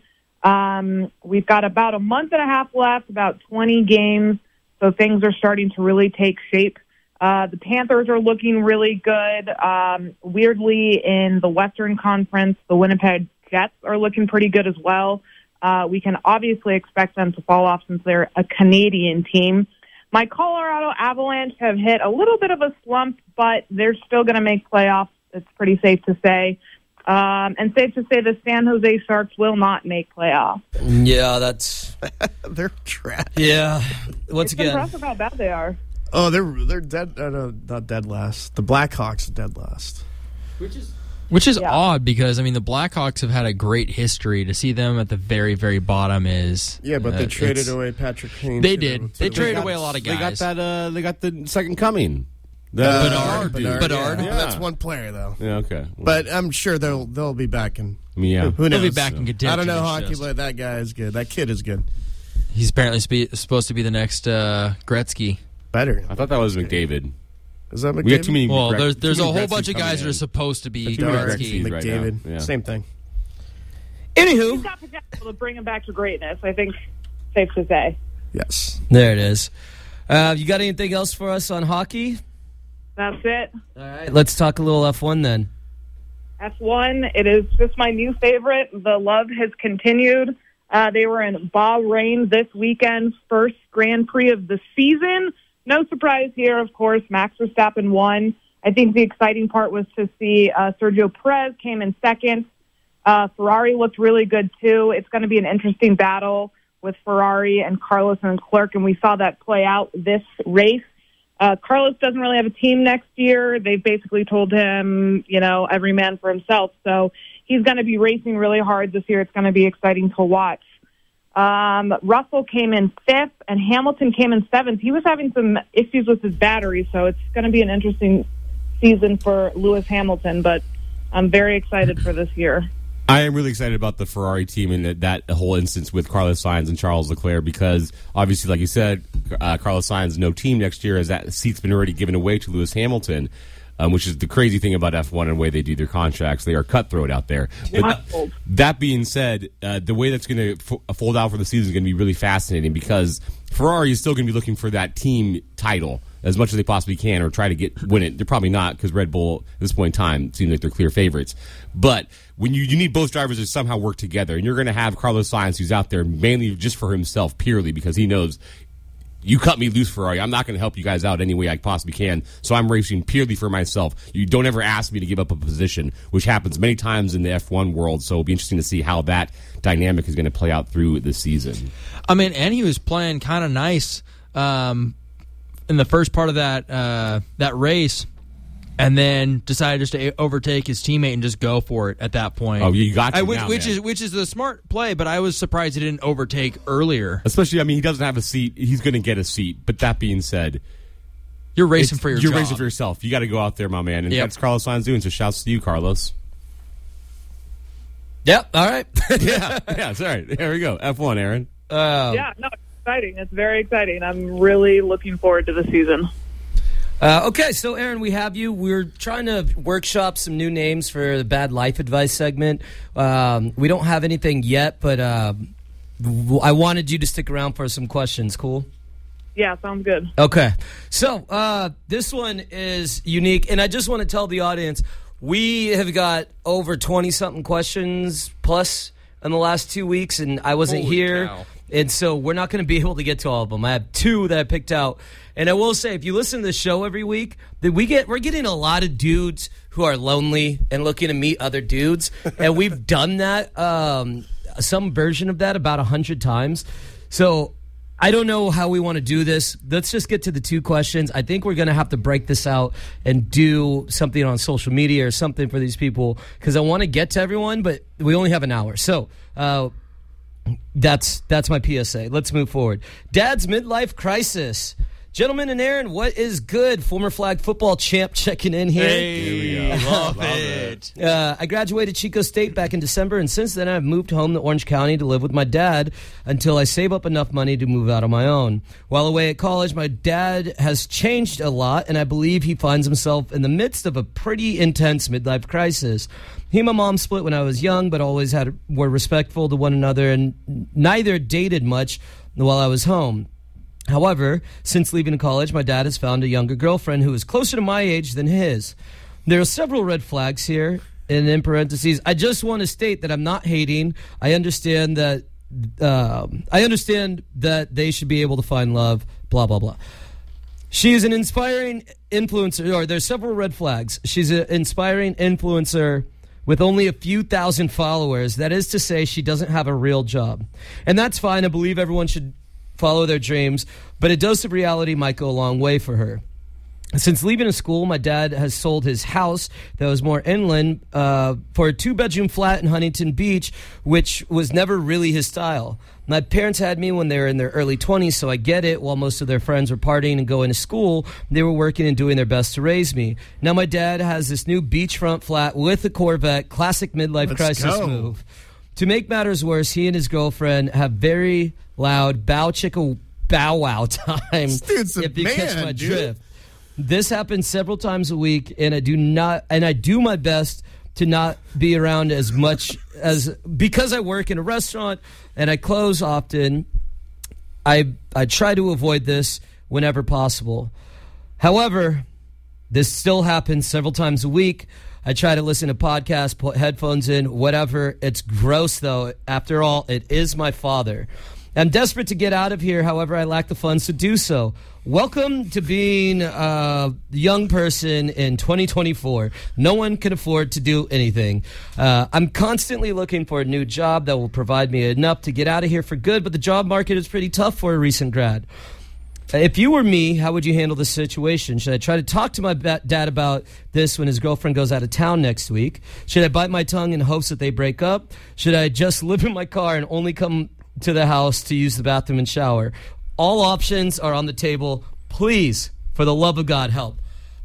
We've got about a month and a half left, about 20 games, so things are starting to really take shape. The Panthers are looking really good. Weirdly, in the Western Conference, the Winnipeg Jets are looking pretty good as well. We can obviously expect them to fall off since they're a Canadian team. My Colorado Avalanche have hit a little bit of a slump, but they're still going to make playoffs. It's pretty safe to say. And safe to say the San Jose Sharks will not make playoffs. Yeah, that's... They're trash. Yeah. Once it's again... impressive how bad they are. Oh, they're dead. Not dead last. The Blackhawks are dead last. Which is odd because, I mean, the Blackhawks have had a great history. To see them at the very, very bottom is... Yeah, but they traded away Patrick Kane. They did. They traded away a lot of guys. They got the second coming. Bedard. Yeah. That's one player, though. Yeah, okay. But I'm sure they'll be back in... Yeah. Who knows? They'll be back in contention. I don't know hockey, but that guy is good. That kid is good. He's apparently supposed to be the next Gretzky. Better. I thought that was McDavid. Is that McDavid? We got too many. Well, there's a whole bunch of guys that are supposed to be Gretzky. McDavid. Right now. Same thing. Anywho. He's got potential to bring him back to greatness, I think, safe to say. Yes. There it is. You got anything else for us on hockey? That's it. All right. Let's talk a little F1 then. F1, it is just my new favorite. The love has continued. They were in Bahrain this weekend, first Grand Prix of the season. No surprise here, of course. Max Verstappen won. I think the exciting part was to see Sergio Perez came in second. Ferrari looked really good, too. It's going to be an interesting battle with Ferrari and Carlos and Leclerc, and we saw that play out this race. Carlos doesn't really have a team next year. They basically told him, every man for himself. So he's going to be racing really hard this year. It's going to be exciting to watch. Russell came in 5th, and Hamilton came in 7th. He was having some issues with his battery, so it's going to be an interesting season for Lewis Hamilton, but I'm very excited for this year. I am really excited about the Ferrari team and that whole instance with Carlos Sainz and Charles Leclerc because, obviously, like you said, Carlos Sainz, no team next year as that seat's been already given away to Lewis Hamilton, which is the crazy thing about F1 and the way they do their contracts. They are cutthroat out there. But that being said, the way that's going to fold out for the season is going to be really fascinating because Ferrari is still going to be looking for that team title as much as they possibly can or try to win it. They're probably not because Red Bull, at this point in time, seems like they're clear favorites. But when you need both drivers to somehow work together, and you're going to have Carlos Sainz, who's out there mainly just for himself, purely because he knows you cut me loose, Ferrari. I'm not going to help you guys out any way I possibly can, so I'm racing purely for myself. You don't ever ask me to give up a position, which happens many times in the F1 world, so it'll be interesting to see how that dynamic is going to play out through the season. I mean, and he was playing kind of nice in the first part of that race. and then decided just to overtake his teammate and just go for it at that point. Oh, you got to now, which is the smart play, but I was surprised he didn't overtake earlier. Especially, I mean, he doesn't have a seat. He's going to get a seat. But that being said, you're racing for your job. You're racing for yourself. You got to go out there, my man. And that's Carlos Sainz doing, so shouts to you, Carlos. Yep, all right. yeah, sorry. There we go. F1, Aaron. Yeah, no, it's exciting. It's very exciting. I'm really looking forward to the season. Okay, so Aaron, we have you. We're trying to workshop some new names for the Bad Life Advice segment. We don't have anything yet, but I wanted you to stick around for some questions. Cool? Yeah, sounds good. Okay, so this one is unique, and I just want to tell the audience, we have got over 20-something questions plus in the last 2 weeks, and I wasn't here. Cow. And so we're not going to be able to get to all of them. I have 2 that I picked out. And I will say, if you listen to the show every week, that we're getting a lot of dudes who are lonely and looking to meet other dudes. And we've done that, some version of that about 100 times. So I don't know how we want to do this. Let's just get to the 2 questions. I think we're going to have to break this out and do something on social media or something for these people because I want to get to everyone, but we only have an hour. So that's my PSA. Let's move forward. Dad's midlife crisis. Gentlemen and Aaron, what is good? Former flag football champ checking in here. Hey, love it. I graduated Chico State back in December, and since then I've moved home to Orange County to live with my dad until I save up enough money to move out on my own. While away at college, my dad has changed a lot, and I believe he finds himself in the midst of a pretty intense midlife crisis. He and my mom split when I was young, but always were respectful to one another, and neither dated much while I was home. However, since leaving college, my dad has found a younger girlfriend who is closer to my age than his. There are several red flags here, and in parentheses, I just want to state that I'm not hating. I understand that they should be able to find love, blah, blah, blah. She is an inspiring influencer, or there's several red flags. She's an inspiring influencer with only a few thousand followers. That is to say, she doesn't have a real job. And that's fine. I believe everyone should follow their dreams, but a dose of reality might go a long way for her. Since leaving school, my dad has sold his house that was more inland for a 2-bedroom flat in Huntington Beach, which was never really his style. My parents had me when they were in their early 20s, so I get it. While most of their friends were partying and going to school, they were working and doing their best to raise me. Now my dad has this new beachfront flat with a Corvette, classic midlife crisis move. To make matters worse, he and his girlfriend have very loud bow chicka bow wow times. If you catch my drift. This happens several times a week, and I do my best to not be around as much as because I work in a restaurant and I close often. I try to avoid this whenever possible. However, this still happens several times a week. I try to listen to podcasts, put headphones in, whatever. It's gross, though. After all, it is my father. I'm desperate to get out of here. However, I lack the funds to do so. Welcome to being a young person in 2024. No one can afford to do anything. I'm constantly looking for a new job that will provide me enough to get out of here for good, but the job market is pretty tough for a recent grad. If you were me, how would you handle this situation? Should I try to talk to my dad about this when his girlfriend goes out of town next week? Should I bite my tongue in hopes that they break up? Should I just live in my car and only come to the house to use the bathroom and shower? All options are on the table. Please, for the love of God, help.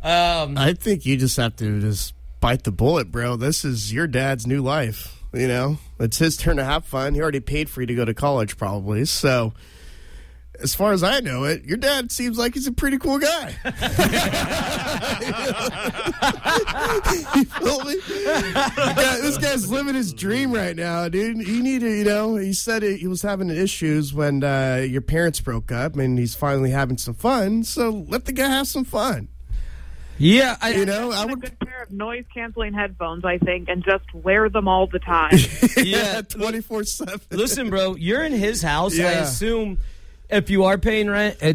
I think you just have to just bite the bullet, bro. This is your dad's new life. You know, it's his turn to have fun. He already paid for you to go to college, probably. So, as far as I know it, your dad seems like he's a pretty cool guy. You feel me? This guy's living his dream right now, dude. You need to, he said he was having issues when your parents broke up, and he's finally having some fun. So let the guy have some fun. Yeah, I would a good pair of noise-canceling headphones, I think, and just wear them all the time. Yeah, 24/7. Listen, bro, you're in his house. Yeah. I assume if you are paying rent, it's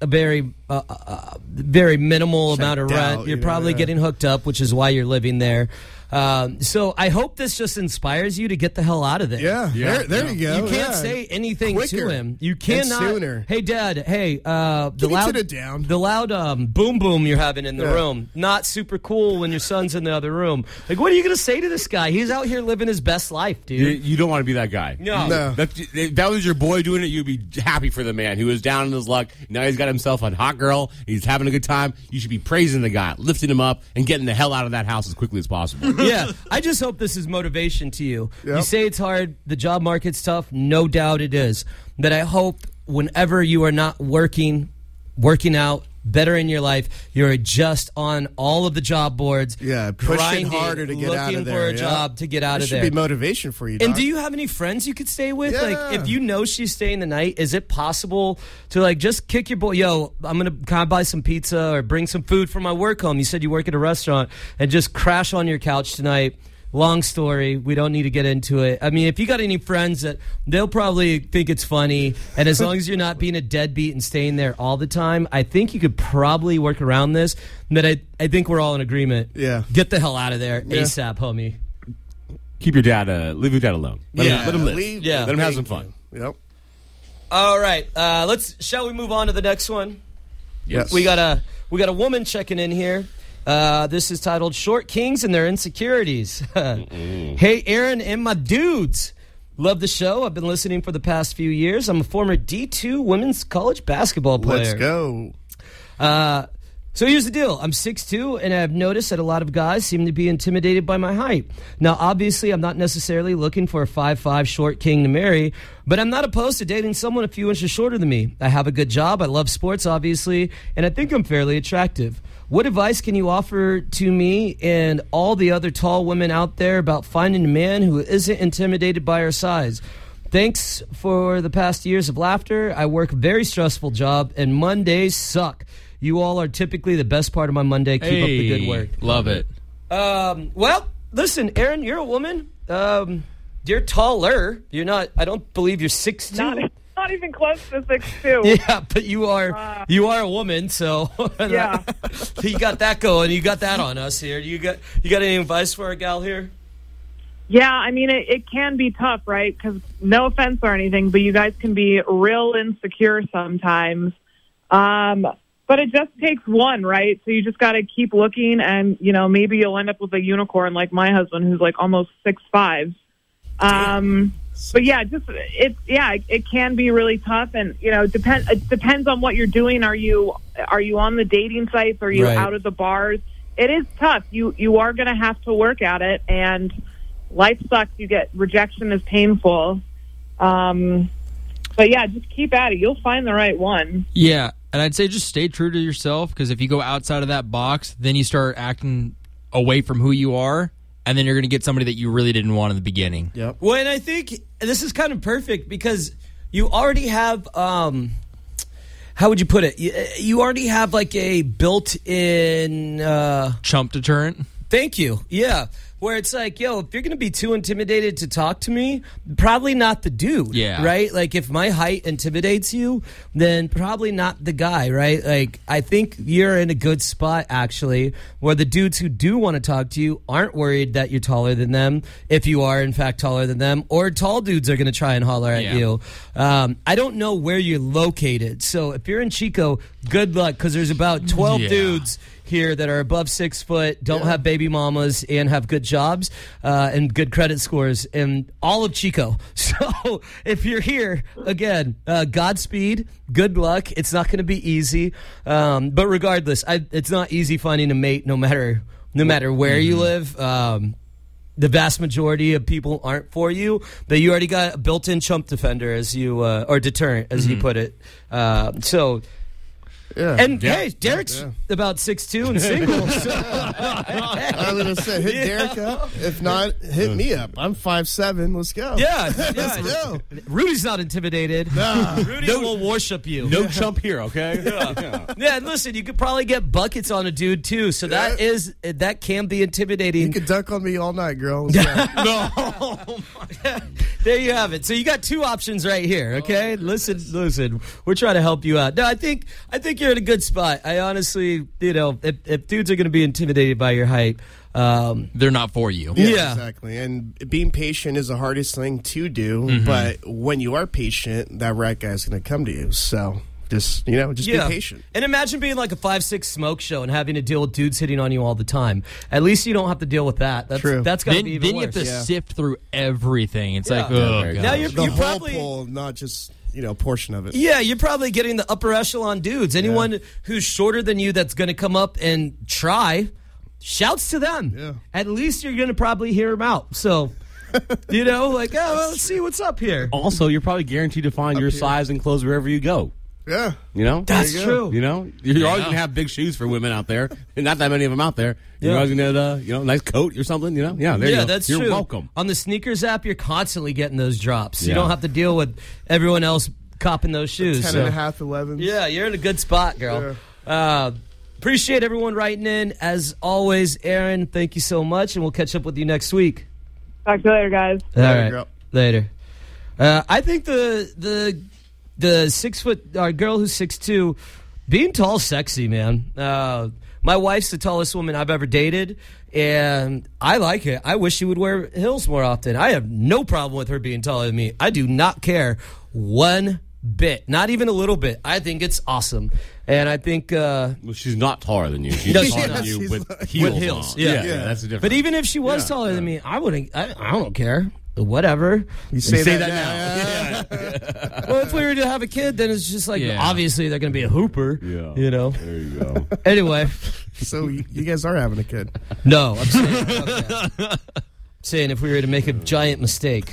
a very very minimal amount of Checked rent. out, You're probably getting hooked up, which is why you're living there. So I hope this just inspires you to get the hell out of there. Yeah. There you go. You can't say anything Quicker to him. You and cannot. sooner. Hey, Dad. Hey, Can the you loud, sit it down? the loud boom boom you're having in the Yeah. room. Not super cool when your son's in the other room. Like, what are you gonna say to this guy? He's out here living his best life, dude. You don't want to be that guy. No. If that was your boy doing it, you'd be happy for the man who was down in his luck. Now he's got himself a hot girl. He's having a good time. You should be praising the guy, lifting him up, and getting the hell out of that house as quickly as possible. Yeah, I just hope this is motivation to you. Yep. You say it's hard, the job market's tough, no doubt it is. But I hope whenever you are not working out, better in your life, you're just on all of the job boards. Yeah, pushing grinding, harder to get out looking of there. for a yeah. job to get out This of there. should be motivation for you, And Doc. do you have any friends you could stay with? Yeah. Like, if you know she's staying the night, is it possible to, like, just kick your boy, yo, can I buy some pizza or bring some food from my work home? You said you work at a restaurant, and just crash on your couch tonight. Long story. We don't need to get into it. I mean, if you got any friends that they'll probably think it's funny, and as long as you're not being a deadbeat and staying there all the time, I think you could probably work around this. But I think we're all in agreement. Yeah. Get the hell out of there ASAP, homie. Leave your dad alone. Let him live. Yeah. Let him have some fun. Yep. All right. Shall we move on to the next one? Yes. We got a woman checking in here. This is titled Short Kings and Their Insecurities. Hey, Aaron and my dudes. Love the show. I've been listening for the past few years. I'm a former D2 women's college basketball player. Let's go. So here's the deal. I'm 6'2", and I've noticed that a lot of guys seem to be intimidated by my height. Now, obviously, I'm not necessarily looking for a 5'5" short king to marry, but I'm not opposed to dating someone a few inches shorter than me. I have a good job. I love sports, obviously, and I think I'm fairly attractive. What advice can you offer to me and all the other tall women out there about finding a man who isn't intimidated by our size? Thanks for the past years of laughter. I work a very stressful job, and Mondays suck. You all are typically the best part of my Monday. Keep up the good work. Love it. Well, listen, Aaron, you're a woman. You're taller. You're not. I don't believe you're 6'2". Not even close to 6'2". Yeah, but you are a woman, so Yeah. you got that going. You got that on us here. You got any advice for a gal here? Yeah, I mean, it can be tough, right? Because no offense or anything, but you guys can be real insecure sometimes. But it just takes one, right? So you just got to keep looking, and, you know, maybe you'll end up with a unicorn like my husband, who's like almost 6'5". But yeah, it can be really tough, and you know, it depends on what you're doing. Are you on the dating sites? Are you out at the bars? It is tough. You are going to have to work at it, and life sucks. You get rejection is painful. But yeah, just keep at it. You'll find the right one. Yeah, and I'd say just stay true to yourself, because if you go outside of that box, then you start acting away from who you are, and then you're going to get somebody that you really didn't want in the beginning. Yep. Well, and I think this is kind of perfect because you already have, how would you put it? You already have like a built-in... Chump deterrent? Thank you. Yeah. Where it's like, yo, if you're going to be too intimidated to talk to me, probably not the dude. Yeah. Right? Like, if my height intimidates you, then probably not the guy, right? Like, I think you're in a good spot, actually, where the dudes who do want to talk to you aren't worried that you're taller than them, if you are, in fact, taller than them, or tall dudes are going to try and holler at you. I don't know where you're located. So if you're in Chico, good luck, because there's about 12 dudes here that are above 6 foot, don't have baby mamas, and have good jobs and good credit scores in all of Chico. So if you're here, again, Godspeed, good luck. It's not going to be easy, but regardless, it's not easy finding a mate no matter where you live. The vast majority of people aren't for you, but you already got a built-in chump defender, as you or deterrent, as you put it. So Yeah. And hey, Derek's about 6'2" and single. So. I was going to say, hit Derek up. If not, hit me up. I'm 5'7". Let's go. Yeah. Let's go. Rudy's not intimidated. Nah. Rudy will worship you. No chump here, okay? Yeah, and listen, you could probably get buckets on a dude too, so that can be intimidating. You could dunk on me all night, girl. Let's go. No. There you have it. So you got two options right here, okay? Listen. We're trying to help you out. No, I think you're in a good spot. I honestly, if dudes are going to be intimidated by your height, they're not for you. Yeah, exactly. And being patient is the hardest thing to do, but when you are patient, that right guy's going to come to you. So just be patient. And imagine being like a 5'6" smoke show and having to deal with dudes hitting on you all the time. At least you don't have to deal with that. True. That's got to be even Then you worse. have to sift through everything. It's like, oh, God. Now you're The whole probably pool, not just portion of it. Yeah, you're probably getting the upper echelon dudes. Anyone who's shorter than you that's going to come up and try, shouts to them. Yeah. At least you're going to probably hear them out. So, let's see what's up here. Also, you're probably guaranteed to find your size and clothes wherever you go. Yeah. That's true. You're always going to have big shoes for women out there. And not that many of them out there. You're always going to have a nice coat or something, Yeah, there you go. That's you're true. welcome. On the sneakers app, you're constantly getting those drops. You Yeah. don't have to deal with everyone else copping those shoes. 10 and a half, 11. Yeah, you're in a good spot, girl. Appreciate everyone writing in. As always, Aaron, thank you so much, and we'll catch up with you next week. Talk to you later, guys. All right. Later. I think the 6 foot girl who's 6'2", being tall is sexy, man. My wife's the tallest woman I've ever dated, and I like it. I wish she would wear heels more often. I have no problem with her being taller than me. I do not care one bit, not even a little bit. I think it's awesome, and I think Well, she's not taller than you. She's No, taller she's than not. you She's with like- heels. With heels, on. yeah. That's the difference. But even if she was taller than me, I wouldn't. I don't care. Whatever. You say that now. Well, if we were to have a kid, then it's just like obviously they're going to be a hooper. Yeah. There you go. Anyway, So you guys are having a kid. no, I'm saying, saying if we were to make a giant mistake.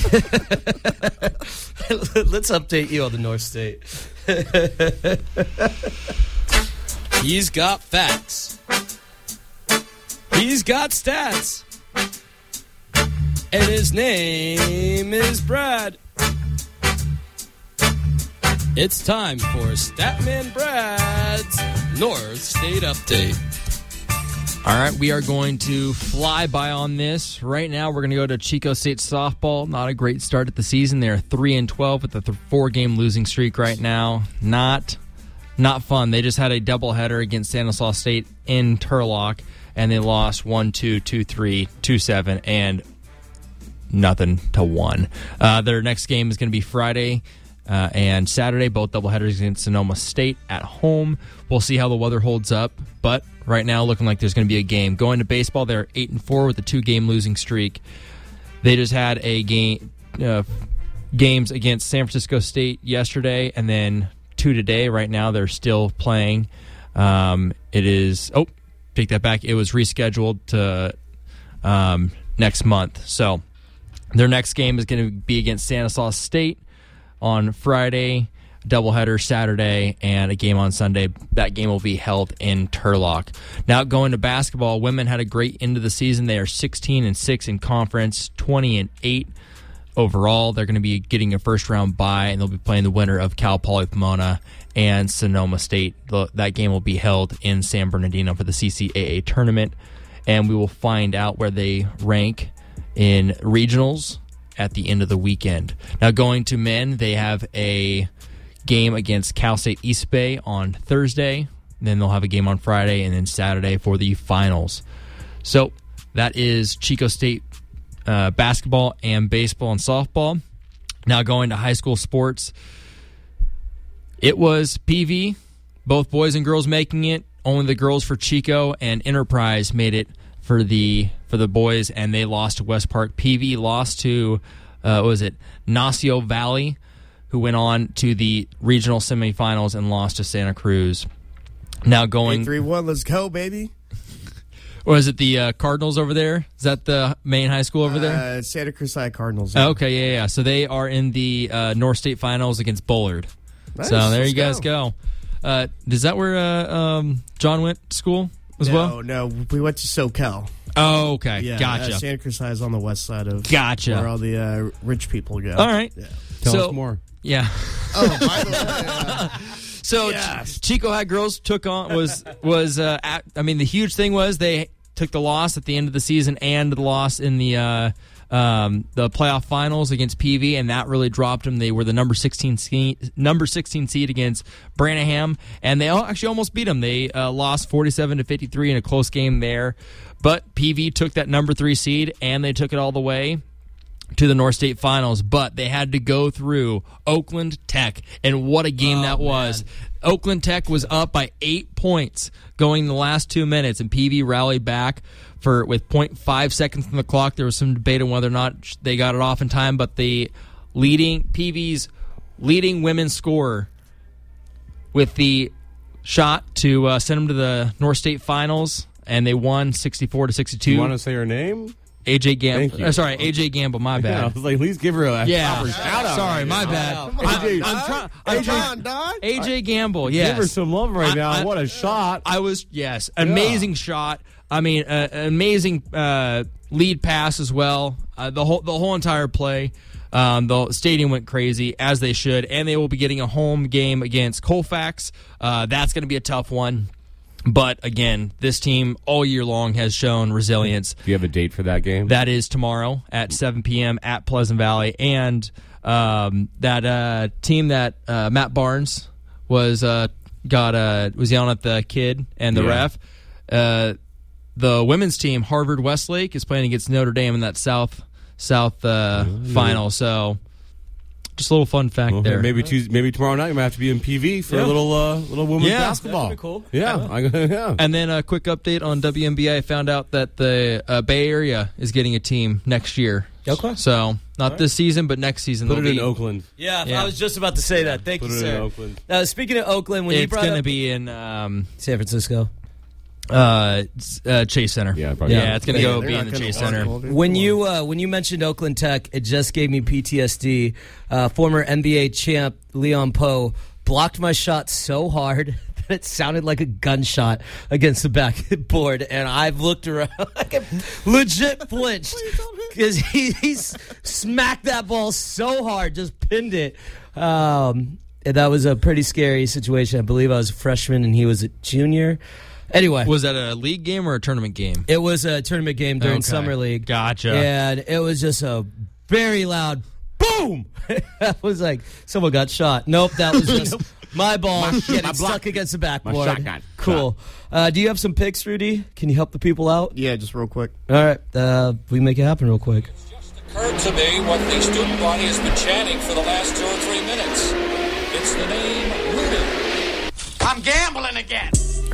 Let's update you on the North State. He's got facts. He's got stats. And his name is Brad. It's time for Statman Brad's North State Update. All right, we are going to fly by on this. Right now, we're going to go to Chico State softball. Not a great start at the season. They're 3-12 with a 4-game losing streak right now. Not fun. They just had a doubleheader against Stanislaus State in Turlock, and they lost 1-2, 2-3, 2-7, and 0-1. Their next game is going to be Friday and Saturday, both doubleheaders against Sonoma State at home. We'll see how the weather holds up, but right now looking like there's going to be a game. Going to baseball, they're 8-4 with a 2-game losing streak. They just had a games against San Francisco State yesterday and then 2 today. Right now they're still playing. Take that back. It was rescheduled to next month. So their next game is going to be against Stanislaus State on Friday, doubleheader Saturday, and a game on Sunday. That game will be held in Turlock. Now going to basketball, women had a great end of the season. They are 16-6 in conference, 20-8 overall. They're going to be getting a first-round bye, and they'll be playing the winner of Cal Poly Pomona and Sonoma State. That game will be held in San Bernardino for the CCAA tournament, and we will find out where they rank in regionals at the end of the weekend. Now going to men, they have a game against Cal State East Bay on Thursday. Then they'll have a game on Friday and then Saturday for the finals. So that is Chico State basketball and baseball and softball. Now going to high school sports, it was PV, both boys and girls making it. Only the girls for Chico and Enterprise made it for the boys, and they lost to West Park. PV lost to, Nacio Valley, who went on to the regional semifinals and lost to Santa Cruz. Now going 3-1, let's go, baby. Or is it the Cardinals over there? Is that the main high school over there? Santa Cruz High Cardinals. Okay, yeah. So they are in the North State Finals against Bullard. Nice, So there let's you guys go. Is that where John went to school as well? No, we went to SoCal. Oh, okay. Yeah, Gotcha. Santa Cruz High is on the west side of Gotcha. where all the rich people go. All right. Yeah. Tell us more. Yeah. Oh, by the way, So Yes. Chico High girls took on the huge thing was they took the loss at the end of the season and the loss in the playoff finals against PV, and that really dropped them. They were the number 16 seed against Branham, and they actually almost beat them. They lost 47-53 in a close game there, but PV took that number 3 seed and they took it all the way to the North State Finals, but they had to go through Oakland Tech, and what a game that was. Oakland Tech was up by 8 points going the last 2 minutes, and PV rallied back with 0.5 seconds on the clock. There was some debate on whether or not they got it off in time, but the PV's leading women's scorer with the shot to send them to the North State Finals, and they won 64-62. You want to say her name? AJ Gamble. Thank you. AJ Gamble. My bad. Yeah, I was like, please give her a proper shout out. Sorry, my bad. AJ Gamble. Yes. Give her some love right now. What a shot! Amazing shot. I mean, amazing lead pass as well. The whole entire play. The stadium went crazy, as they should, and they will be getting a home game against Colfax. That's going to be a tough one. But, again, this team all year long has shown resilience. Do you have a date for that game? That is tomorrow at 7 p.m. at Pleasant Valley. And that team that Matt Barnes was yelling at the kid and the ref, the women's team, Harvard Westlake, is playing against Notre Dame in that South final. So... just a little fun fact there. Maybe tomorrow night we might have to be in PV for a little women's basketball. That'd be cool. Yeah. And then a quick update on WNBA. I found out that the Bay Area is getting a team next year. Okay. So not this season, but next season. Put it in Oakland. Yeah, I was just about to say that. Thank you, Put it sir. in Oakland. Speaking of Oakland, when It's you brought going to up be in San Francisco. Chase Center. Yeah, probably. Yeah, it's going to They're be not in the gonna Chase want Center. it. When you mentioned Oakland Tech, it just gave me PTSD. Former NBA champ Leon Poe blocked my shot so hard that it sounded like a gunshot against the backboard, and I've looked around like a legit flinched because he smacked that ball so hard, just pinned it. And that was a pretty scary situation. I believe I was a freshman and he was a junior. Anyway. Was that a league game or a tournament game? It was a tournament game during Okay. Summer League. Gotcha. And it was just a very loud boom. That was like someone got shot. Nope, that was just my ball getting stuck against the backboard. My shot got cool. Do you have some picks, Rudy? Can you help the people out? Yeah, just real quick. All right. We make it happen real quick. Occurred to me what the student body has been chanting for the last 2 or 3 minutes. It's the name Rudy. I'm gambling again.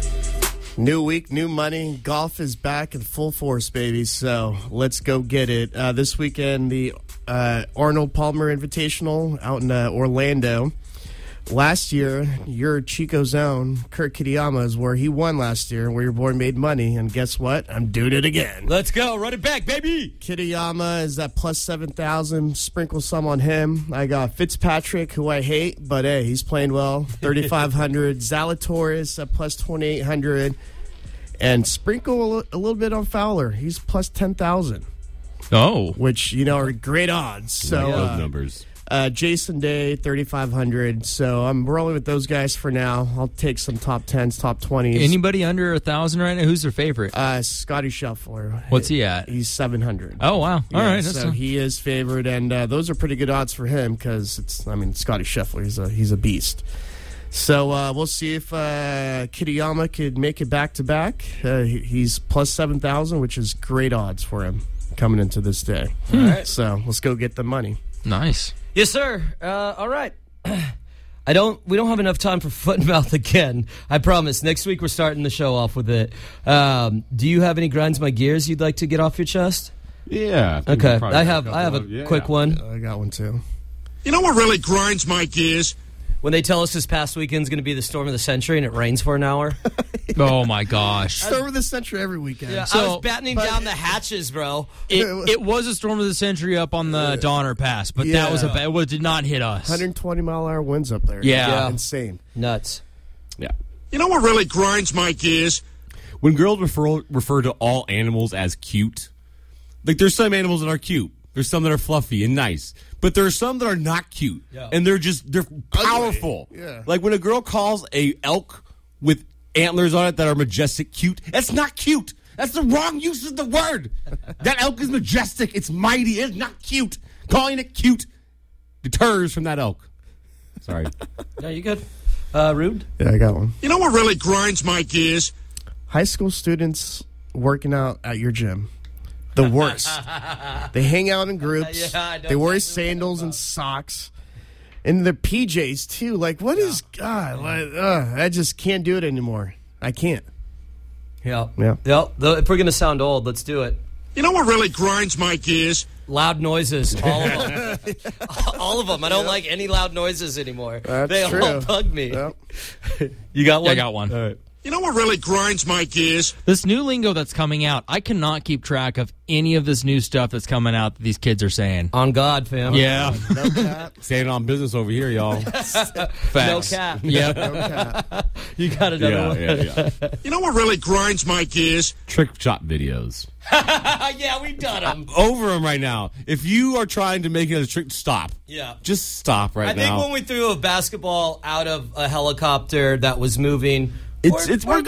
New week, new money. Golf is back in full force, baby. So let's go get it. This weekend, the Arnold Palmer Invitational out in Orlando. Last year, your Chico's own, Kurt Kitayama, is where he won last year, where your boy made money. And guess what? I'm doing it again. Let's go. Run it back, baby. Kitayama is at plus 7,000. Sprinkle some on him. I got Fitzpatrick, who I hate, but hey, he's playing well. 3,500. Zalatoris at plus 2,800. And sprinkle a little bit on Fowler. He's plus 10,000. Oh. Which, are great odds. So those numbers. Jason Day, 3,500. So I'm rolling with those guys for now. I'll take some top 10s, top 20s. Anybody under 1,000 right now? Who's their favorite? Scotty Scheffler. What's he at? He's 700. Oh, wow. All right. So he is favored, and those are pretty good odds for him because Scotty Scheffler, he's a beast. So we'll see if Kitayama could make it back-to-back. He's plus 7,000, which is great odds for him coming into this day. All right. So let's go get the money. Nice. Yes, sir. All right. We don't have enough time for foot and mouth again. I promise. Next week we're starting the show off with it. Do you have any grinds my gears you'd like to get off your chest? Yeah. Okay. I have a quick one. I got one too. You know what really grinds my gears? When they tell us this past weekend's going to be the storm of the century and it rains for an hour. Oh, my gosh. Storm of the century every weekend. Yeah, I was battening down the hatches, bro. It was a storm of the century up on the Donner Pass, but that was it did not hit us. 120-mile-an-hour winds up there. Yeah. Insane. Nuts. Yeah. You know what really grinds my gears? When girls refer to all animals as cute, like there's some animals that are cute. There's some that are fluffy and nice. But there are some that are not cute. Yeah. And they're powerful. Yeah. Like when a girl calls a elk with antlers on it that are majestic cute, that's not cute. That's the wrong use of the word. That elk is majestic. It's mighty. It's not cute. Calling it cute deters from that elk. Sorry. No, you good? Rude? Yeah, I got one. You know what really grinds my gears? High school students working out at your gym. The worst. They hang out in groups. Yeah, I know they wear exactly what you're sandals talking and about. socks. And their PJs, too. Like, what is... God, I just can't do it anymore. I can't. Yeah. Yeah. If we're going to sound old, let's do it. You know what really grinds my gears? Loud noises, all of them. All of them. I don't like any loud noises anymore. That's they true. all bug me. Yep. You got one? Yeah, I got one. All right. You know what really grinds my gears? This new lingo that's coming out, I cannot keep track of any of this new stuff that's coming out that these kids are saying. On God, fam. Yeah. No cap. Staying on business over here, y'all. Facts. No cap. Yeah. No cap. You got another one? Yeah. You know what really grinds my gears? Trick shot videos. Yeah, we done them. Over them right now. If you are trying to make it a trick, stop. Yeah. Just stop right I think now. when we threw a basketball out of a helicopter that was moving, It's we're